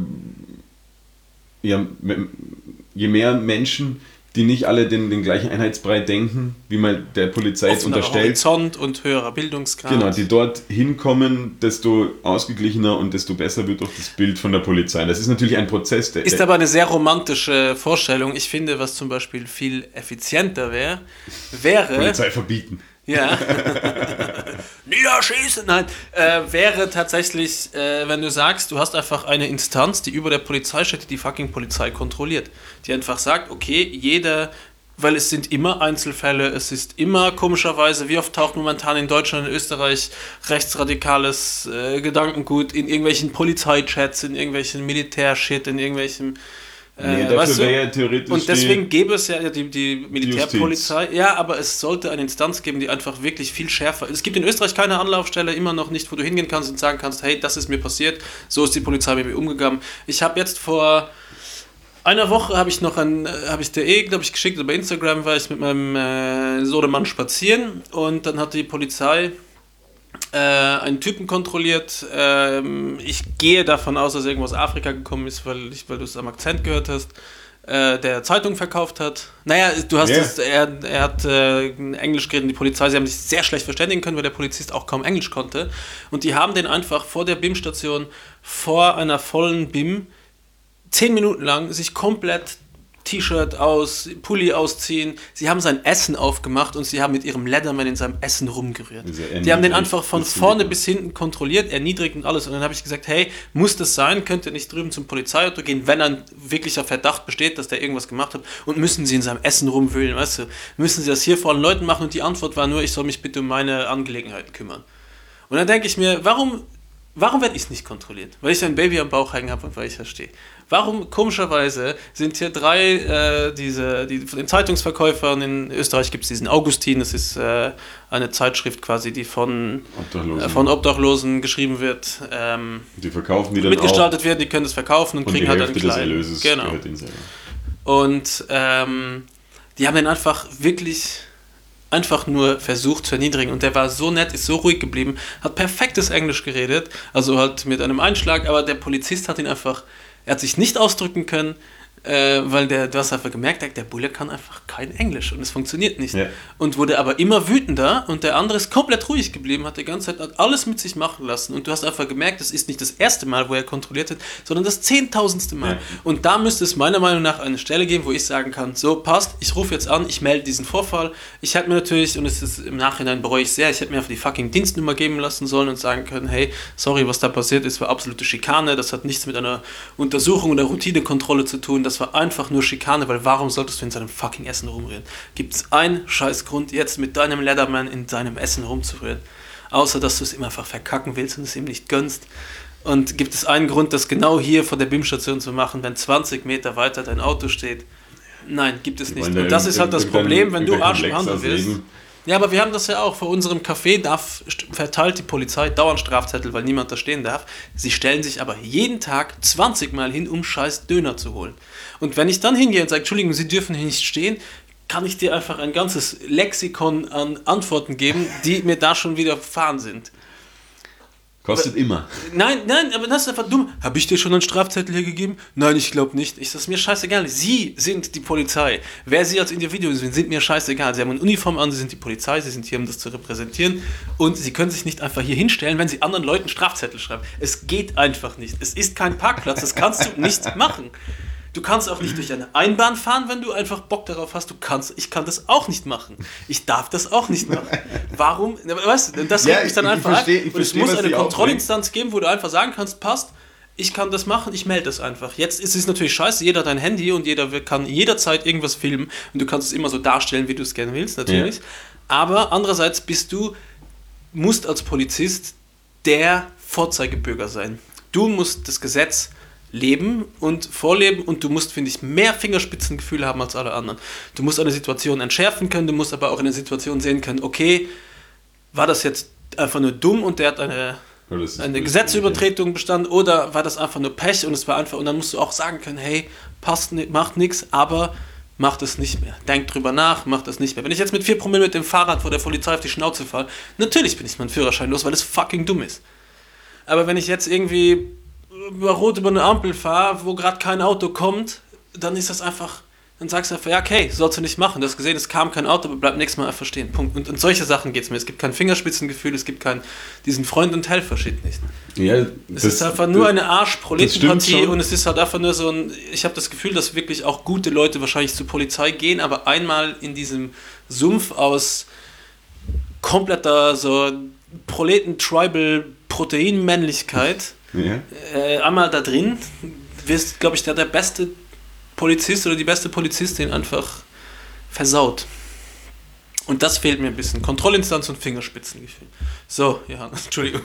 ja, je mehr Menschen, die nicht alle den gleichen Einheitsbrei denken, wie man der Polizei jetzt unterstellt. Horizont und höherer Bildungsgrad. Genau, die dort hinkommen, desto ausgeglichener und desto besser wird auch das Bild von der Polizei. Das ist natürlich ein Prozess. Ist aber eine sehr romantische Vorstellung. Ich finde, was zum Beispiel viel effizienter wäre... Polizei verbieten. Ja. Niederschießen! Nein, wäre tatsächlich, wenn du sagst, du hast einfach eine Instanz, die über der Polizei steht, die die fucking Polizei kontrolliert. Die einfach sagt, okay, weil es sind immer Einzelfälle, es ist immer komischerweise, wie oft taucht momentan in Deutschland und Österreich rechtsradikales Gedankengut in irgendwelchen Polizeichats, in irgendwelchen Militärshit, in irgendwelchen... dafür wäre ja theoretisch. Und deswegen gäbe es ja die Militärpolizei. Justiz. Ja, aber es sollte eine Instanz geben, die einfach wirklich viel schärfer ist. Es gibt in Österreich keine Anlaufstelle, immer noch nicht, wo du hingehen kannst und sagen kannst, hey, das ist mir passiert, so ist die Polizei mit mir umgegangen. Ich habe jetzt vor einer Woche, habe ich dir geschickt, bei Instagram war ich mit meinem Sohnemann spazieren und dann hat die Polizei einen Typen kontrolliert. Ich gehe davon aus, dass er irgendwo aus Afrika gekommen ist, weil du es am Akzent gehört hast. Der Zeitung verkauft hat. Naja, du hast es, er hat Englisch geredet und die Polizei, sie haben sich sehr schlecht verständigen können, weil der Polizist auch kaum Englisch konnte. Und die haben den einfach vor der BIM-Station, vor einer vollen BIM, 10 Minuten lang sich komplett T-Shirt aus, Pulli ausziehen. Sie haben sein Essen aufgemacht und sie haben mit ihrem Leatherman in seinem Essen rumgerührt. Die haben den einfach von vorne bis hinten kontrolliert, erniedrigt und alles. Und dann habe ich gesagt, hey, muss das sein? Könnt ihr nicht drüben zum Polizeiauto gehen, wenn ein wirklicher Verdacht besteht, dass der irgendwas gemacht hat? Und müssen sie in seinem Essen rumwühlen, weißt du? Müssen sie das hier vor den Leuten machen? Und die Antwort war nur, ich soll mich bitte um meine Angelegenheiten kümmern. Und dann denke ich mir, warum werde ich es nicht kontrolliert? Weil ich ein Baby am Bauch hängen habe und weil ich da stehe. Warum, komischerweise, sind hier 3 die von den Zeitungsverkäufern, in Österreich gibt es diesen Augustin, das ist eine Zeitschrift quasi, die von Obdachlosen geschrieben wird. Die verkaufen die dann mitgestaltet werden, die können das verkaufen und kriegen halt einen kleinen. Erlöses genau. Und die haben den einfach nur versucht zu erniedrigen und der war so nett, ist so ruhig geblieben, hat perfektes Englisch geredet, also halt mit einem Einschlag, aber der Polizist hat er hat sich nicht ausdrücken können, weil du hast einfach gemerkt, der Bulle kann einfach kein Englisch und es funktioniert nicht. Ja. Und wurde aber immer wütender und der andere ist komplett ruhig geblieben, hat die ganze Zeit alles mit sich machen lassen und du hast einfach gemerkt, das ist nicht das erste Mal, wo er kontrolliert hat, sondern das 10.000. Mal. Ja. Und da müsste es meiner Meinung nach eine Stelle geben, wo ich sagen kann, so passt, ich rufe jetzt an, ich melde diesen Vorfall. Ich hätte mir natürlich, und es ist im Nachhinein bereue ich sehr, ich hätte mir einfach die fucking Dienstnummer geben lassen sollen und sagen können, hey, sorry, was da passiert ist, war absolute Schikane, das hat nichts mit einer Untersuchung oder Routinekontrolle zu tun, das war einfach nur Schikane, weil warum solltest du in seinem fucking Essen rumrühren? Gibt es einen scheiß Grund, jetzt mit deinem Leatherman in seinem Essen rumzurühren? Außer, dass du es ihm einfach verkacken willst und es ihm nicht gönnst. Und gibt es einen Grund, das genau hier vor der BIM-Station zu machen, wenn 20 Meter weiter dein Auto steht? Nein, gibt es nicht. Und das ist halt das Problem, wenn du Arsch im Handel willst. Ja, aber wir haben das ja auch. Vor unserem Café verteilt die Polizei dauernd Strafzettel, weil niemand da stehen darf. Sie stellen sich aber jeden Tag 20 Mal hin, um scheiß Döner zu holen. Und wenn ich dann hingehe und sage, Entschuldigung, Sie dürfen hier nicht stehen, kann ich dir einfach ein ganzes Lexikon an Antworten geben, die mir da schon wieder gefahren sind. Kostet immer. Nein, aber das ist einfach dumm. Habe ich dir schon einen Strafzettel hier gegeben? Nein, ich glaube nicht. Das ist mir scheißegal. Sie sind die Polizei. Wer Sie als Individuum sind mir scheißegal. Sie haben eine Uniform an, Sie sind die Polizei, Sie sind hier, um das zu repräsentieren. Und Sie können sich nicht einfach hier hinstellen, wenn Sie anderen Leuten Strafzettel schreiben. Es geht einfach nicht. Es ist kein Parkplatz. Das kannst du nicht machen. Du kannst auch nicht durch eine Einbahn fahren, wenn du einfach Bock darauf hast. Ich kann das auch nicht machen. Ich darf das auch nicht machen. Warum? Weißt du, das regt mich dann einfach an. Und es muss eine Kontrollinstanz geben, wo du einfach sagen kannst, passt, ich kann das machen, ich melde das einfach. Jetzt ist es natürlich scheiße, jeder hat ein Handy und jeder kann jederzeit irgendwas filmen und du kannst es immer so darstellen, wie du es gerne willst, natürlich. Ja. Aber andererseits musst als Polizist der Vorzeigebürger sein. Du musst das Gesetz leben und vorleben und du musst, finde ich, mehr Fingerspitzengefühl haben als alle anderen. Du musst eine Situation entschärfen können, du musst aber auch in der Situation sehen können, okay, war das jetzt einfach nur dumm und der hat eine Gesetzesübertretung bestanden oder war das einfach nur Pech und es war einfach, und dann musst du auch sagen können, hey, passt nicht, macht nichts, aber macht es nicht mehr. Denk drüber nach, macht das nicht mehr. Wenn ich jetzt mit 4 Promille mit dem Fahrrad vor der Polizei auf die Schnauze falle, natürlich bin ich meinen Führerschein los, weil es fucking dumm ist. Aber wenn ich jetzt irgendwie rot über eine Ampel fahre, wo gerade kein Auto kommt, dann ist das einfach, dann sagst du einfach, ja okay, sollst du nicht machen. Du hast gesehen, es kam kein Auto, aber bleib nächstes Mal einfach stehen. Punkt. Und solche Sachen geht es mir. Es gibt kein Fingerspitzengefühl, es gibt diesen Freund- und Helfershit nicht. Ja, es ist einfach nur eine Arsch-Proletenpartie und es ist halt einfach nur so ich habe das Gefühl, dass wirklich auch gute Leute wahrscheinlich zur Polizei gehen, aber einmal in diesem Sumpf aus kompletter so Proleten-Tribal-Protein-Männlichkeit einmal da drin, wirst, glaube ich, der beste Polizist oder die beste Polizistin einfach versaut. Und das fehlt mir ein bisschen. Kontrollinstanz und Fingerspitzengefühl. So, ja, Entschuldigung.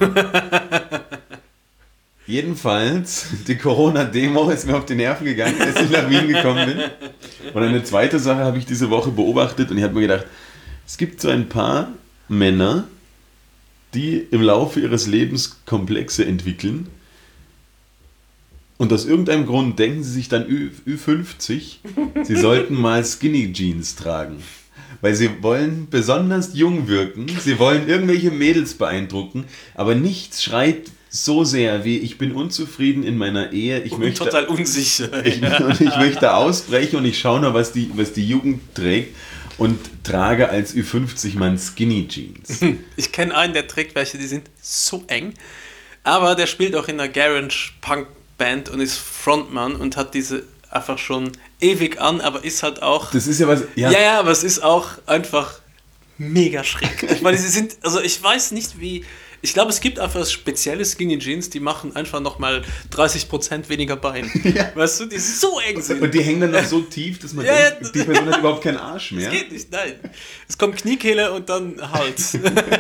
Jedenfalls, die Corona-Demo ist mir auf die Nerven gegangen, als ich nach Wien gekommen bin. Und eine zweite Sache habe ich diese Woche beobachtet und ich habe mir gedacht, es gibt so ein paar Männer, die im Laufe ihres Lebens Komplexe entwickeln. Und aus irgendeinem Grund denken sie sich dann Ü50, sie sollten mal Skinny Jeans tragen. weil sie wollen besonders jung wirken, sie wollen irgendwelche Mädels beeindrucken, aber nichts schreit so sehr wie ich bin unzufrieden in meiner Ehe, ich möchte total unsicher. und ich möchte ausbrechen und ich schaue noch, was die Jugend trägt und trage als Ü50 Mann Skinny Jeans. Ich kenne einen, der trägt welche, die sind so eng, aber der spielt auch in einer Garage-Punk-Band und ist Frontmann und hat diese einfach schon ewig an, aber ist halt auch... Das ist ja was... Ja, aber es ist auch einfach mega schräg. Ich meine, sie sind... Also ich weiß nicht, wie... Ich glaube, es gibt einfach spezielle Skinny Jeans, die machen einfach nochmal 30% weniger Bein. Ja. Weißt du, die so eng sind. Und die hängen dann noch so tief, dass man denkt, die Person hat überhaupt keinen Arsch mehr. Das geht nicht, nein. Es kommt Kniekehle und dann Hals.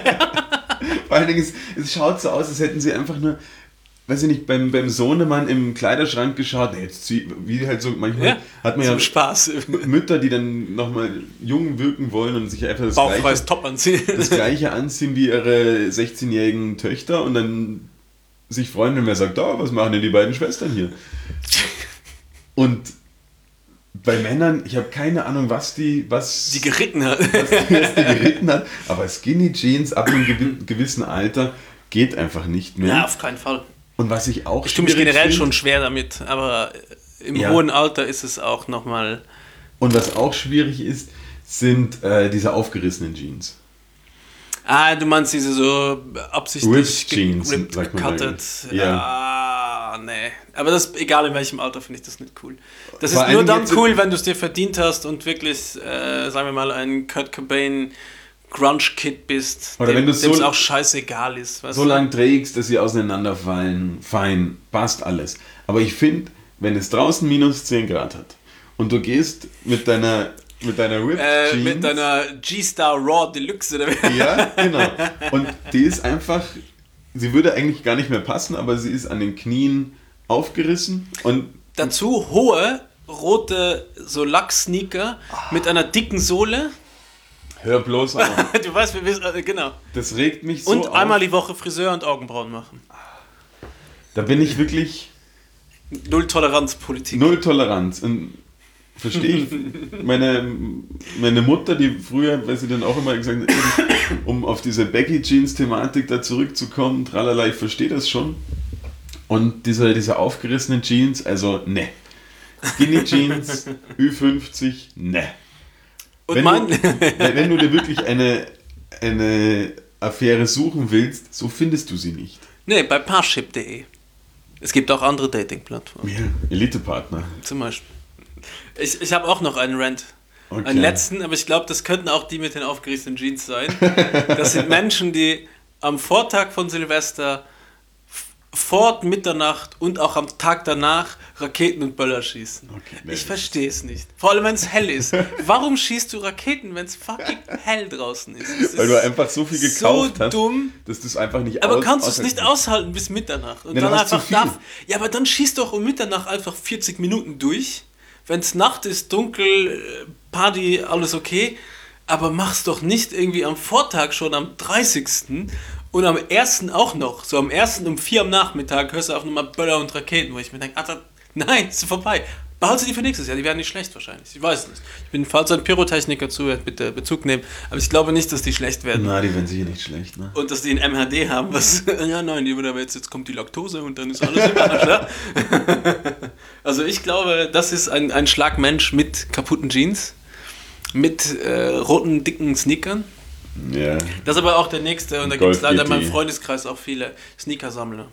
Vor allen Dingen, es schaut so aus, als hätten sie einfach nur, weiß ich nicht, beim Sohnemann im Kleiderschrank geschaut. Wie halt so, manchmal hat man ja Spaß. Mütter, die dann nochmal jung wirken wollen und sich einfach Bauchfreies Top anziehen. Das Gleiche anziehen wie ihre 16-jährigen Töchter und dann sich freuen, wenn wer sagt, was machen denn die beiden Schwestern hier? Und bei Männern, ich habe keine Ahnung, was die geritten hat. Was die geritten hat, aber Skinny Jeans ab einem gewissen Alter geht einfach nicht mehr. Ja, auf keinen Fall. Und was ich auch Ich tue mich generell schon schwer damit, aber im hohen Alter ist es auch nochmal... Und was auch schwierig ist, sind diese aufgerissenen Jeans. Ah, du meinst diese so absichtlich Jeans, sagt man gecuttet. Ja. Nee. Aber das, egal in welchem Alter, finde ich das nicht cool. Das Vor ist nur dann jetzt cool, wenn du es dir verdient hast und wirklich, sagen wir mal, ein Kurt Cobain Grunge-Kid bist, oder wenn du dem es auch scheißegal ist. So lang trägst, dass sie auseinanderfallen, fein, passt alles. Aber ich finde, wenn es draußen minus 10 Grad hat und du gehst mit deiner Ripped Jeans... Mit deiner G-Star Raw Deluxe oder wie? Ja, genau. Und die ist einfach... Sie würde eigentlich gar nicht mehr passen, aber sie ist an den Knien aufgerissen und... Dazu hohe, rote so Lack-Sneaker mit einer dicken Sohle. Hör bloß auf. Du weißt, genau. Das regt mich so Und auf. einmal die Woche Friseur und Augenbrauen machen. Da bin ich wirklich... Null Toleranzpolitik. Null Toleranz. Und verstehe ich. Meine Mutter, die früher, weil sie dann auch immer gesagt hat, um auf diese Baggy Jeans Thematik da zurückzukommen, tralala, ich verstehe das schon. Und diese aufgerissenen Jeans, also ne. Skinny Jeans, Ü50, ne. Wenn du dir wirklich eine Affäre suchen willst, so findest du sie nicht. Nee, bei Parship.de. Es gibt auch andere Dating-Plattformen. Ja, Elite-Partner. Zum Beispiel. Ich habe auch noch einen Rant. Okay. Einen letzten, aber ich glaube, das könnten auch die mit den aufgerissenen Jeans sein. Das sind Menschen, die am Vortag von Silvester vor Mitternacht und auch am Tag danach Raketen und Böller schießen. Okay, ich verstehe es nicht. Vor allem, wenn es hell ist. Warum schießt du Raketen, wenn es fucking hell draußen ist? Weil du einfach so viel gekauft hast, dumm, dass du es einfach nicht aber kannst du es nicht aushalten bis Mitternacht? Und ja, dann einfach ja, aber dann schießt doch um Mitternacht einfach 40 Minuten durch. Wenn es Nacht ist, dunkel, Party, alles okay. Aber mach's doch nicht irgendwie am Vortag schon am 30. Und am 1. auch noch. So am 1. um 4 am Nachmittag hörst du auch nochmal Böller und Raketen, wo ich mir denke, Alter, nein, ist vorbei. Behalte die für nächstes Jahr, die werden nicht schlecht wahrscheinlich. Ich weiß nicht. Ich bin, falls ein Pyrotechniker zuhört, bitte Bezug nehmen. Aber ich glaube nicht, dass die schlecht werden. Na, die werden sicher nicht schlecht, ne? Und dass die ein MHD haben, was, ja nein, aber jetzt kommt die Laktose und dann ist alles im Arsch, ja? Also ich glaube, das ist ein Schlagmensch mit kaputten Jeans, mit roten, dicken Sneakern. Ja. Das ist aber auch der nächste und da gibt es leider in meinem Freundeskreis auch viele Sneakersammler.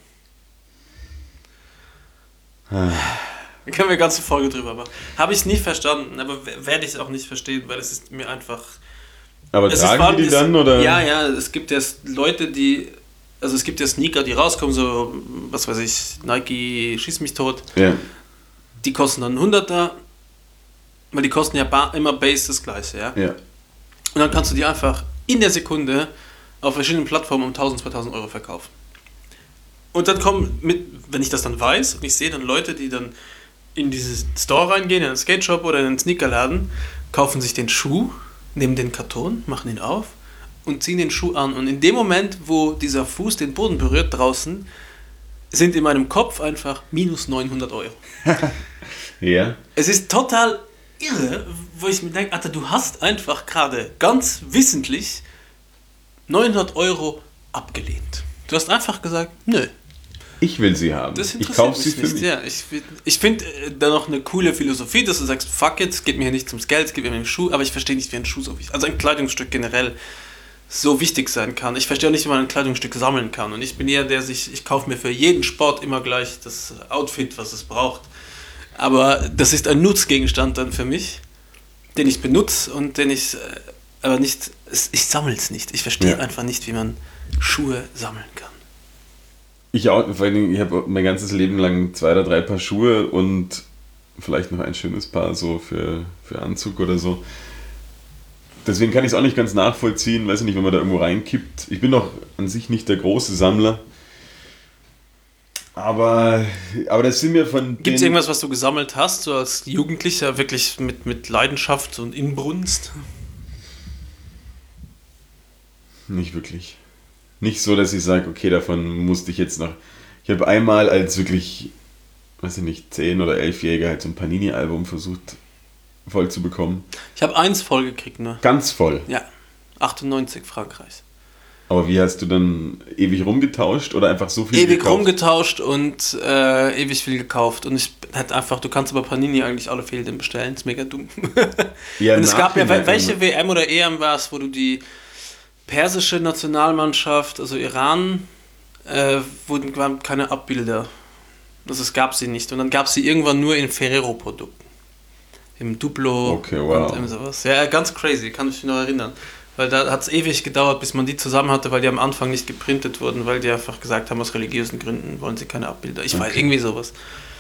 Da können wir eine ganze Folge drüber machen. Habe ich nie verstanden, aber werde ich auch nicht verstehen, weil es ist mir einfach... Aber tragen die dann, oder? Ja, es gibt ja Leute, also es gibt ja Sneaker, die rauskommen, so, was weiß ich, Nike, schieß mich tot. Ja. Die kosten dann 100er, weil die kosten ja immer Base das gleiche, ja? Ja. Und dann kannst du die einfach in der Sekunde auf verschiedenen Plattformen um 1000, 2000 Euro verkaufen. Und dann kommen wenn ich das dann weiß und ich sehe dann Leute, die dann in dieses Store reingehen, in einen Skate-Shop oder in einen Sneakerladen, kaufen sich den Schuh, nehmen den Karton, machen ihn auf und ziehen den Schuh an. Und in dem Moment, wo dieser Fuß den Boden berührt draußen, sind in meinem Kopf einfach minus 900 Euro. Ja. Es ist total irre, wo ich mir denke, Alter, du hast einfach gerade ganz wissentlich 900 Euro abgelehnt. Du hast einfach gesagt, nö. Ich will sie haben. Das Ich kaufe sie mich für nicht. mich. Ja, ich finde da noch eine coole Philosophie, dass du sagst, fuck it, es geht mir hier nicht ums Geld, es geht mir um den Schuh, aber ich verstehe nicht, wie ein Schuh so wichtig, also ein Kleidungsstück generell so wichtig sein kann. Ich verstehe auch nicht, wie man ein Kleidungsstück sammeln kann. Und ich bin eher ich kaufe mir für jeden Sport immer gleich das Outfit, was es braucht. Aber das ist ein Nutzgegenstand dann für mich, den ich benutze und den ich aber nicht, ich sammle es nicht. Ich verstehe einfach nicht, wie man Schuhe sammeln kann. Ich auch, vor allen Dingen, ich habe mein ganzes Leben lang 2 oder 3 Paar Schuhe und vielleicht noch ein schönes Paar so für Anzug oder so. Deswegen kann ich es auch nicht ganz nachvollziehen, weiß ich nicht, wenn man da irgendwo reinkippt. Ich bin doch an sich nicht der große Sammler. Aber das sind mir von Gibt es irgendwas, was du gesammelt hast, so als Jugendlicher, wirklich mit Leidenschaft und Inbrunst? Nicht wirklich. Nicht so, dass ich sage, okay, davon musste ich jetzt noch... Ich habe einmal als wirklich, weiß ich nicht, 10- oder 11-Jähriger halt so ein Panini-Album versucht voll zu bekommen. Ich habe 1 voll gekriegt, ne? Ganz voll. Ja, 98 Frankreich. Aber wie hast du dann ewig rumgetauscht oder einfach so viel Ewig gekauft? rumgetauscht und ewig viel gekauft. Und ich hätte einfach, du kannst aber Panini eigentlich alle Fehlden bestellen, ist mega dumm. Ja, und es gab ja, Nachhinein, welche WM oder EM war es, wo du die persische Nationalmannschaft, also Iran, waren keine Abbilder. Also es gab sie nicht. Und dann gab sie irgendwann nur in Ferrero-Produkten. Im Duplo Okay, wow. und sowas. Ja, ganz crazy, kann ich mich noch erinnern. Weil da hat es ewig gedauert, bis man die zusammen hatte, weil die am Anfang nicht geprintet wurden, weil die einfach gesagt haben, aus religiösen Gründen wollen sie keine Abbilder. Ich weiß, irgendwie sowas.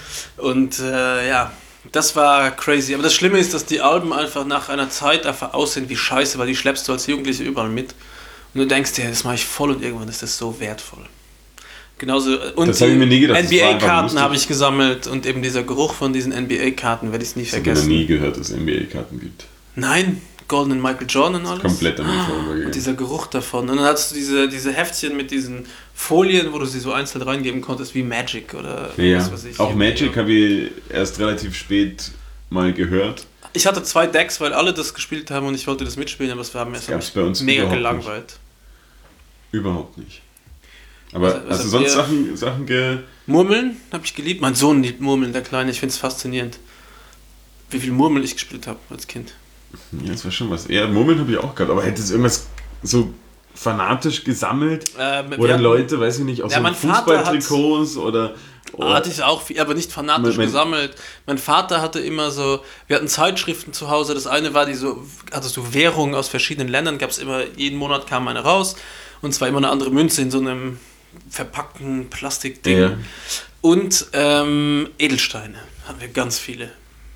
Und ja, das war crazy. Aber das Schlimme ist, dass die Alben einfach nach einer Zeit einfach aussehen wie Scheiße, weil die schleppst du als Jugendliche überall mit. Und du denkst dir, das mache ich voll und irgendwann ist das so wertvoll. Genauso, und Das hab ich mir nie gedacht, das war einfach NBA-Karten lustig. habe ich gesammelt und eben dieser Geruch von diesen NBA-Karten werde ich nie Ich habe noch vergessen. nie gehört, dass es NBA-Karten gibt. Nein, goldenen Michael Jordan und alles. Komplett an mir Und vorübergegangen. dieser Geruch davon. Und dann hattest du diese Heftchen mit diesen Folien, wo du sie so einzeln reingeben konntest, wie Magic oder Ja, was weiß ich. auch Magic habe ich erst relativ spät mal gehört. Ich hatte 2 Decks, weil alle das gespielt haben und ich wollte das mitspielen, aber es war mir gab's bei uns mega überhaupt gelangweilt. Überhaupt nicht. Aber Was hast du sonst habt Sachen Murmeln habe ich geliebt. Mein Sohn liebt Murmeln, der Kleine. Ich finde es faszinierend, wie viel Murmeln ich gespielt habe als Kind. Ja, das war schon was. Ja, Murmeln habe ich auch gehabt, aber hättest du irgendwas so fanatisch gesammelt? Oder Leute, weiß ich nicht, auch Ja, so mein Vater Fußballtrikots oder hatte ich auch viel, aber nicht fanatisch Mein- gesammelt. Mein Vater hatte immer so, wir hatten Zeitschriften zu Hause. Das eine war hattest du Währungen aus verschiedenen Ländern, gab es immer, jeden Monat kam eine raus. Und zwar immer eine andere Münze in so einem verpackten Plastikding. Ja. Und Edelsteine hatten wir ganz viele.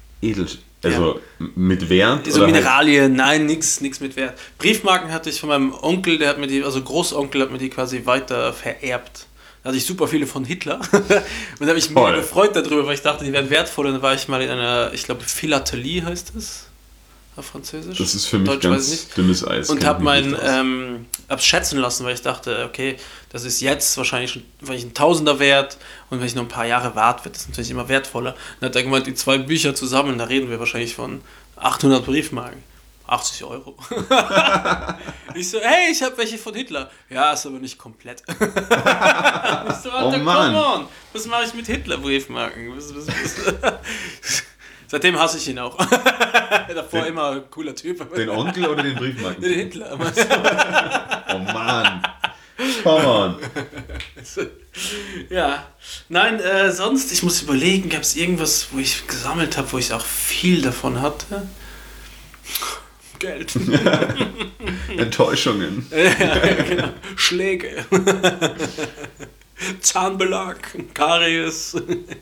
Also mit Wert? So oder halt- Mineralien, nein, nix mit Wert. Briefmarken hatte ich von meinem Onkel, der hat mir die, also Großonkel hat mir die quasi weiter vererbt. Da hatte ich super viele von Hitler. Und da habe ich mich Toll. gefreut darüber, weil ich dachte, die wären wertvoll. Und dann war ich mal in einer, ich glaube, Philatelie heißt es. Auf Französisch. Das ist für mich Deutsch weiß ich ganz nicht. dünnes Eis. Und kenn habe ich mich nicht aus. hab's schätzen lassen, weil ich dachte, okay, das ist jetzt wahrscheinlich schon ein Tausender wert und wenn ich noch ein paar Jahre warte, wird das natürlich immer wertvoller. Dann hat er gemeint, die 2 Bücher zusammen, da reden wir wahrscheinlich von 800 Briefmarken. 80 Euro. Ich so, hey, ich habe welche von Hitler. Ja, ist aber nicht komplett. Ich so, Alter, Mann. come on. Was mache ich mit Hitler-Briefmarken? Seitdem hasse ich ihn auch. Davor immer ein cooler Typ. Den Onkel oder den Briefmarken? Den Hitler. Oh Mann. Come on. Ja. Nein, sonst, ich muss überlegen, gab es irgendwas, wo ich gesammelt habe, wo ich auch viel davon hatte? Geld. Enttäuschungen. Ja, genau. Schläge. Zahnbelag. Karies.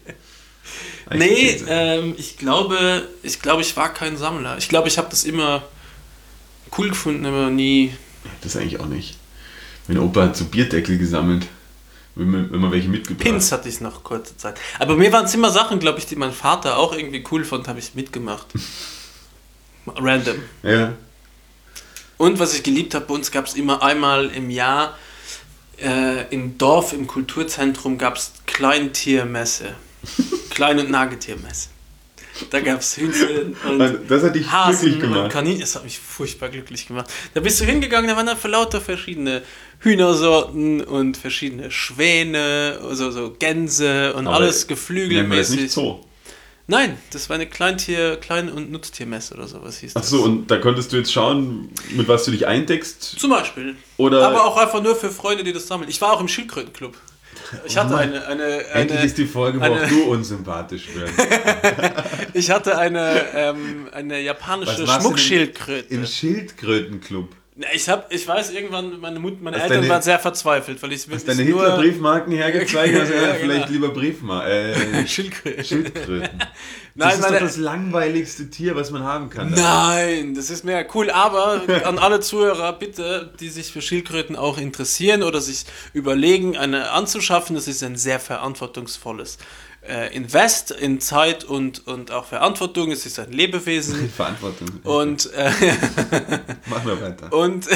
Nee, ich glaube, ich war kein Sammler. Ich glaube, ich habe das immer cool gefunden, aber nie. Das eigentlich auch nicht. Mein Opa hat so Bierdeckel gesammelt. Wenn man welche mitgebracht. Pins hatte ich noch kurze Zeit. Aber mir waren es immer Sachen, glaube ich, die mein Vater auch irgendwie cool fand, habe ich mitgemacht. Random. Ja. Und was ich geliebt habe, bei uns gab es immer einmal im Jahr im Dorf, im Kulturzentrum gab es Kleintiermesse. Klein- und Nagetiermesse. Da gab es Hühnchen und Das hat dich Hasen glücklich gemacht. und Kaninchen. Das hat mich furchtbar glücklich gemacht. Da bist du hingegangen, da waren dann für lauter verschiedene Hühnersorten und verschiedene Schwäne, so Gänse und Aber alles Nennen wir das nicht geflügelmäßig. so. Nein, das war eine Klein- und Nutztiermesse oder sowas hieß das. Achso, und da konntest du jetzt schauen, mit was du dich eindeckst? Zum Beispiel. Oder Aber auch einfach nur für Freunde, die das sammeln. Ich war auch im Schildkrötenclub. Ich hatte endlich ist die Folge, wo eine- auch du unsympathisch wirst. Ich hatte eine japanische Was machst du denn Schmuckschildkröte. Im Schildkrötenclub. Na, ich weiß irgendwann, meine Hast Eltern deine- waren sehr verzweifelt, weil ich Hast wirklich deine nur Hitler-Briefmarken hergezeigt? Also Ja, vielleicht genau. lieber Schildkröte. Schildkröten. Das Nein, ist doch das langweiligste Tier, was man haben kann. Nein, das ist mega cool, aber an alle Zuhörer bitte, die sich für Schildkröten auch interessieren oder sich überlegen, eine anzuschaffen, das ist ein sehr verantwortungsvolles Invest in Zeit und auch Verantwortung. Es ist ein Lebewesen Verantwortung. und Machen wir weiter.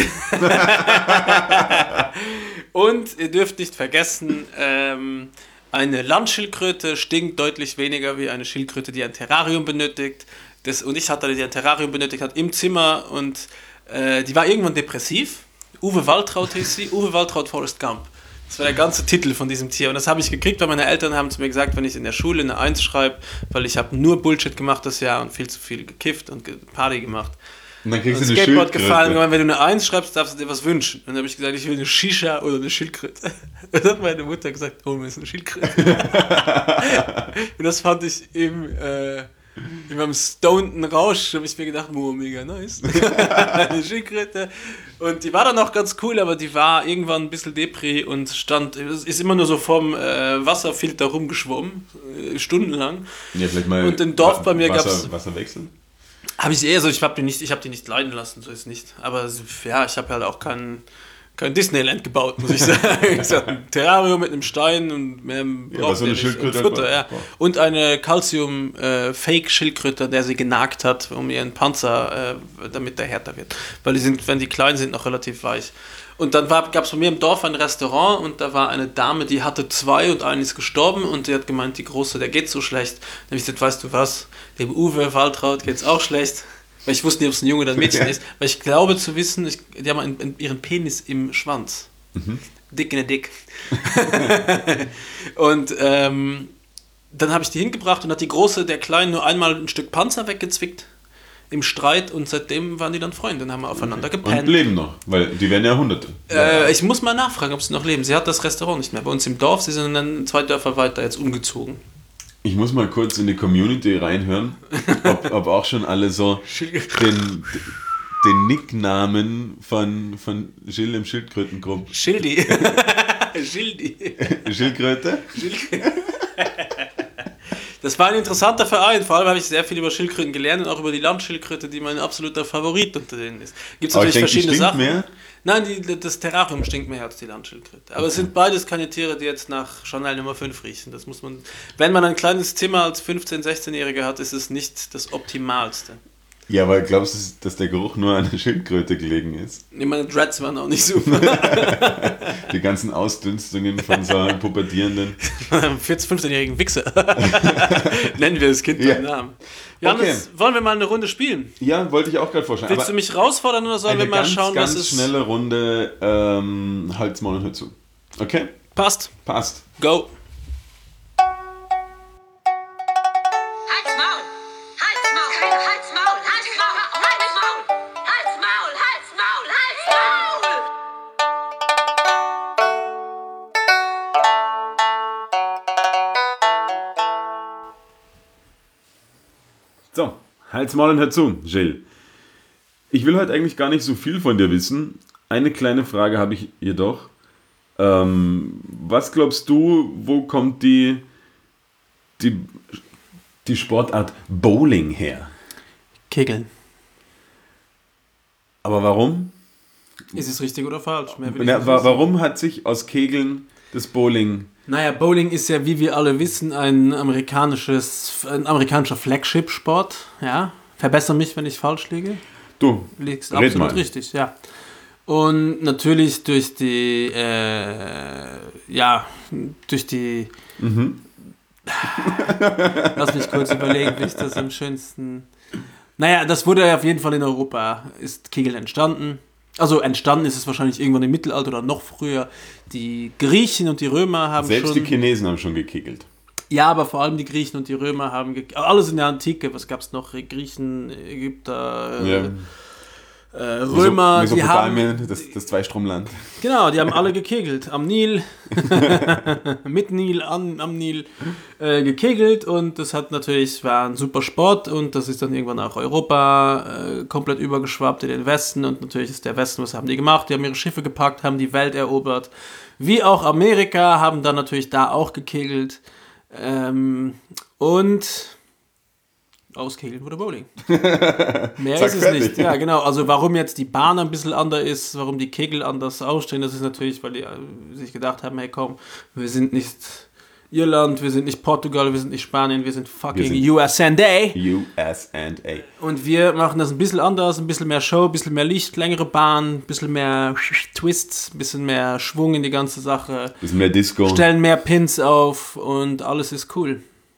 und ihr dürft nicht vergessen, eine Landschildkröte stinkt deutlich weniger wie eine Schildkröte, die ein Terrarium benötigt. Und ich hatte eine, die ein Terrarium benötigt hat, im Zimmer und die war irgendwann depressiv. Uwe Waltraud hieß sie, Uwe Waltraud Forrest Gump. Das war der ganze Titel von diesem Tier. Und das habe ich gekriegt, weil meine Eltern haben zu mir gesagt, wenn ich in der Schule eine 1 schreibe, weil ich habe nur Bullshit gemacht das Jahr und viel zu viel gekifft und Party gemacht. Und dann kriegst Und du eine Skateboard Schildkröte. gefallen, und wenn du eine 1 schreibst, darfst du dir was wünschen. Und dann habe ich gesagt, ich will eine Shisha oder eine Schildkröte. Und dann hat meine Mutter gesagt, hol mir jetzt eine Schildkröte. Und das fand ich in meinem stoneden Rausch, habe ich mir gedacht, mega nice. Eine Schildkröte. Und die war dann auch ganz cool, aber die war irgendwann ein bisschen Depri und ist immer nur so vorm Wasserfilter rumgeschwommen, stundenlang. Ja, vielleicht mal Und im Dorf bei mir Wasser, gab's- Wasser wechseln. Habe ich eher so, ich habe die nicht leiden lassen, so ist nicht. Aber ja, ich habe halt auch kein Disneyland gebaut, muss ich sagen. Ich hatte ein Terrarium mit einem Stein und mehr aber so eine Schildkröte und Futter, halt ja. braucht. Und eine Calcium-Fake-Schildkröte, der sie genagt hat, um ihren Panzer, damit der härter wird. Weil wenn die klein sind, noch relativ weich. Und dann gab es bei mir im Dorf ein Restaurant und da war eine Dame, die hatte 2 und eine ist gestorben und die hat gemeint, die Große, der geht so schlecht. Dann habe ich gesagt, weißt du was, dem Uwe Waltraud geht's auch schlecht. Weil ich wusste nicht, ob es ein Junge oder ein Mädchen ist. Weil ich glaube zu wissen, die haben ihren Penis im Schwanz. Dick in der Dick. Und dann habe ich die hingebracht und hat die Große der Kleinen nur einmal ein Stück Panzer weggezwickt im Streit und seitdem waren die dann Freunde und haben aufeinander Und gepennt. leben noch, weil die werden ja Hunderte. Ich muss mal nachfragen, ob sie noch leben. Sie hat das Restaurant nicht mehr. Bei uns im Dorf, sie sind dann 2 Dörfer weiter jetzt umgezogen. Ich muss mal kurz in die Community reinhören, ob auch schon alle so den Nicknamen von Gilles im Schildkrötengrupp. Schildi. Schildi. Schildkröte? Das war ein interessanter Verein. Vor allem habe ich sehr viel über Schildkröten gelernt und auch über die Landschildkröte, die mein absoluter Favorit unter denen ist. Gibt es Aber ich natürlich denke, die verschiedene stinkt Sachen. mehr. Nein, das Terrarium stinkt mehr als die Landschildkröte. Aber es sind beides keine Tiere, die jetzt nach Chanel Nummer 5 riechen. Das muss man. Wenn man ein kleines Zimmer als 15-, 16-Jähriger hat, ist es nicht das Optimalste. Ja, aber glaubst du, dass der Geruch nur an der Schildkröte gelegen ist? Nee, meine Dreads waren auch nicht super. Die ganzen Ausdünstungen von so einem pubertierenden. 14-, 15-jährigen Wichser. Nennen wir das Kind Ja. beim Namen. Johannes, wollen wir mal eine Runde spielen? Ja, wollte ich auch gerade vorstellen. Willst du mich herausfordern oder sollen wir mal schauen, ganz was es schnelle Runde, Halt's Maul und hör zu. Okay? passt? Passt. Go! Halt's Maul! Halt's Maul! Halt's Maul! Halt's Maul! Halt's Maul! Halt's Maul! Halt's Maul! Halt's Maul! So, Halt's Maul und hör zu, Gilles. Ich will heute eigentlich gar nicht so viel von dir wissen. Eine kleine Frage habe ich jedoch. Was glaubst du, wo kommt die Sportart Bowling her? Kegeln. Aber warum? Ist es richtig oder falsch? Mehr will ich Na, nicht wissen. warum hat sich aus Kegeln das Bowling... Naja, Bowling ist ja, wie wir alle wissen, ein amerikanischer Flagship-Sport. Ja? Verbessere mich, wenn ich falsch liege. Du, Liegst red absolut mal. richtig, ja. Und natürlich durch die Lass mich kurz überlegen, wie ich das am schönsten... Naja, das wurde auf jeden Fall in Europa, ist Kegeln entstanden. Also entstanden ist es wahrscheinlich irgendwann im Mittelalter oder noch früher. Die Griechen und die Römer haben Selbst schon... die Chinesen haben schon gekegelt. Ja, aber vor allem die Griechen und die Römer haben... Alles in der Antike, was gab es noch? Griechen, Ägypter... Römer, die haben... Mesopotamien, das Zweistromland. Genau, die haben alle gekegelt. Am Nil, mit Nil, am Nil gekegelt und das war ein super Sport und das ist dann irgendwann auch Europa komplett übergeschwappt in den Westen und natürlich ist der Westen, was haben die gemacht? Die haben ihre Schiffe gepackt, haben die Welt erobert. Wie auch Amerika haben dann natürlich da auch gekegelt und... Auskegeln oder Bowling. Mehr Zack, ist es fertig. nicht. Ja, genau. Also warum jetzt die Bahn ein bisschen anders ist, warum die Kegel anders ausstehen, das ist natürlich, weil die sich gedacht haben, hey komm, wir sind nicht Irland, wir sind nicht Portugal, wir sind nicht Spanien, wir sind fucking USA. USA. Und wir machen das ein bisschen anders, ein bisschen mehr Show, ein bisschen mehr Licht, längere Bahn, ein bisschen mehr Twists, ein bisschen mehr Schwung in die ganze Sache. Bisschen mehr Disco. Stellen mehr Pins auf und alles ist cool.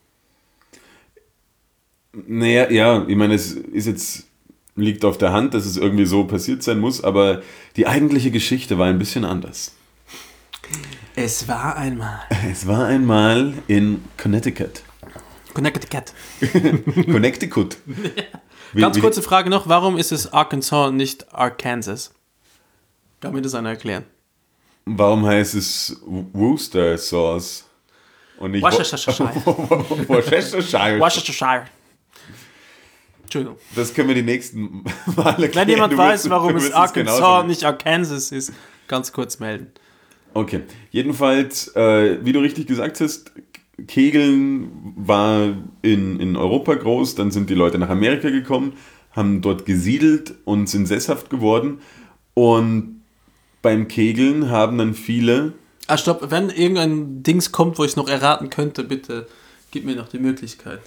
Naja, ja, ich meine, es ist jetzt, liegt auf der Hand, dass es irgendwie so passiert sein muss, aber die eigentliche Geschichte war ein bisschen anders. Es war einmal. Es war einmal in Connecticut. Connecticut. Connecticut. Ganz kurze Frage noch, warum ist es Arkansas und nicht Arkansas? Kann mir das einer erklären? Warum heißt es Worcester Sauce? Und nicht Worcestershire. Worcestershire. Worcestershire. Entschuldigung. Das können wir die nächsten Male klären. Wenn jemand Du weiß, wirst- warum du es wirst Arkansas genauso- und nicht Arkansas ist, ganz kurz melden. Okay, jedenfalls, wie du richtig gesagt hast, Kegeln war in Europa groß, dann sind die Leute nach Amerika gekommen, haben dort gesiedelt und sind sesshaft geworden und beim Kegeln haben dann viele... Ah, stopp, wenn irgendein Dings kommt, wo ich es noch erraten könnte, bitte gib mir noch die Möglichkeit.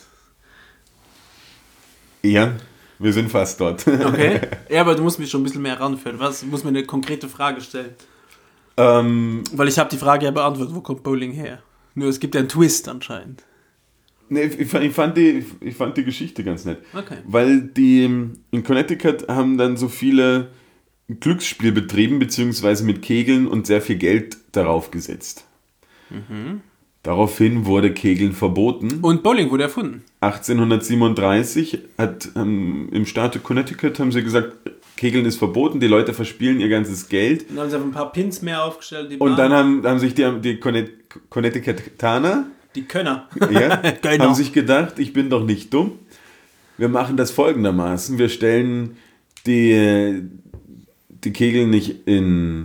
Ja, wir sind fast dort. Okay? Ja, aber du musst mich schon ein bisschen mehr ranführen. Was? Du musst mir eine konkrete Frage stellen. Weil ich habe die Frage ja beantwortet, wo kommt Bowling her? Nur es gibt ja einen Twist anscheinend. Nee, ich fand die Geschichte ganz nett. Okay. Weil die in Connecticut haben dann so viele Glücksspiel betrieben, beziehungsweise mit Kegeln und sehr viel Geld darauf gesetzt. Daraufhin wurde Kegeln verboten. Und Bowling wurde erfunden. 1837 im Staat Connecticut haben sie gesagt, Kegeln ist verboten, die Leute verspielen ihr ganzes Geld. Dann haben sie ein paar Pins mehr aufgestellt. Und dann haben sich die Connecticutaner die Könner. ja, Genau. haben sich gedacht, ich bin doch nicht dumm. Wir machen das folgendermaßen. Wir stellen die Kegel nicht in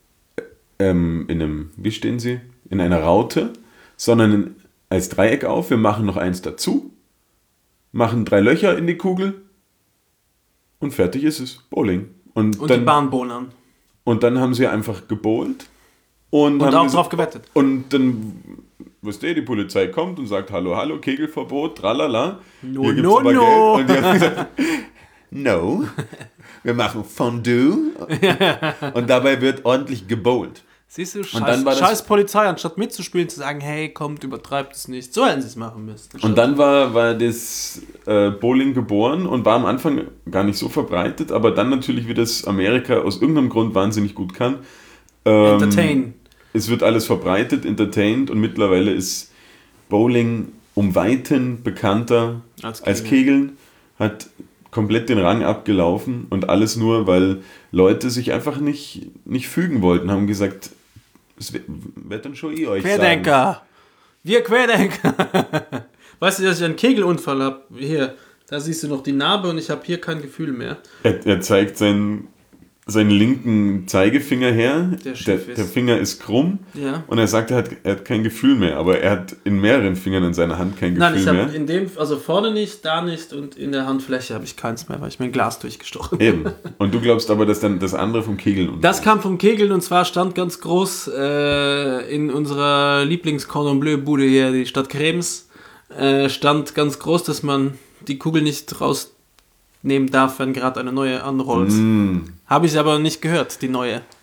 einem, wie stehen sie? In einer Raute, sondern als Dreieck auf. Wir machen noch eins dazu, machen 3 Löcher in die Kugel und fertig ist es. Bowling. Und die Bahnbohnern. Und dann haben sie einfach gebowlt. Und haben auch drauf gewettet. Und dann, weißt du, die Polizei kommt und sagt, hallo, Kegelverbot, tralala. No, Hier gibt's no, aber no. Geld. Und die haben gesagt, no, wir machen Fondue. Und dabei wird ordentlich gebowlt. Siehst du, dann war das- scheiß Polizei, anstatt mitzuspielen, zu sagen, hey, kommt, übertreibt es nicht. So hätten sie es machen müssen. Und dann war das Bowling geboren und war am Anfang gar nicht so verbreitet, aber dann natürlich, wie das Amerika aus irgendeinem Grund wahnsinnig gut kann. Entertain. Es wird alles verbreitet, entertained und mittlerweile ist Bowling um Weiten bekannter als Kegeln, hat komplett den Rang abgelaufen und alles nur, weil Leute sich einfach nicht fügen wollten, haben gesagt, es wird dann schon euch sagen. Querdenker. Wir Querdenker. Weißt du, dass ich einen Kegelunfall habe? Hier, da siehst du noch die Narbe und ich habe hier kein Gefühl mehr. Er zeigt seinen linken Zeigefinger her, Der schief ist. der Finger ist krumm Ja. und er sagt, er hat kein Gefühl mehr, aber er hat in mehreren Fingern in seiner Hand kein Nein, ich Gefühl habe mehr. in dem, also vorne nicht, da nicht und in der Handfläche habe ich keins mehr, weil ich mir ein Glas durchgestochen habe. Eben. Und du glaubst aber, dass dann das andere vom Kegeln und Das kam vom Kegeln und zwar stand ganz groß in unserer Lieblings-Cordon Bleu-Bude hier, die Stadt Krems, stand ganz groß, dass man die Kugel nicht rausnehmen darf, wenn gerade eine neue anrollt. Habe ich aber nicht gehört, die neue.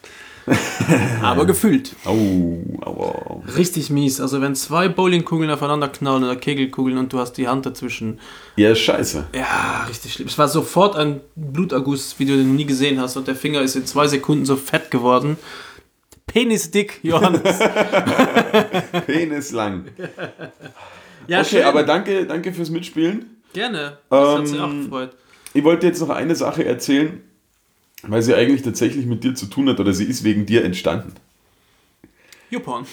Aber gefühlt. Oh, aber... Richtig mies. Also wenn 2 Bowlingkugeln aufeinander knallen oder Kegelkugeln und du hast die Hand dazwischen. Ja, scheiße. Ja, richtig schlimm. Es war sofort ein Bluterguss, wie du den nie gesehen hast. Und der Finger ist in 2 Sekunden so fett geworden. Penisdick, Johannes. Penis lang. Ja, Okay, schön. aber danke fürs Mitspielen. Gerne. Das hat sich auch gefreut. Ich wollte jetzt noch eine Sache erzählen, weil sie eigentlich tatsächlich mit dir zu tun hat oder sie ist wegen dir entstanden. YouPorn.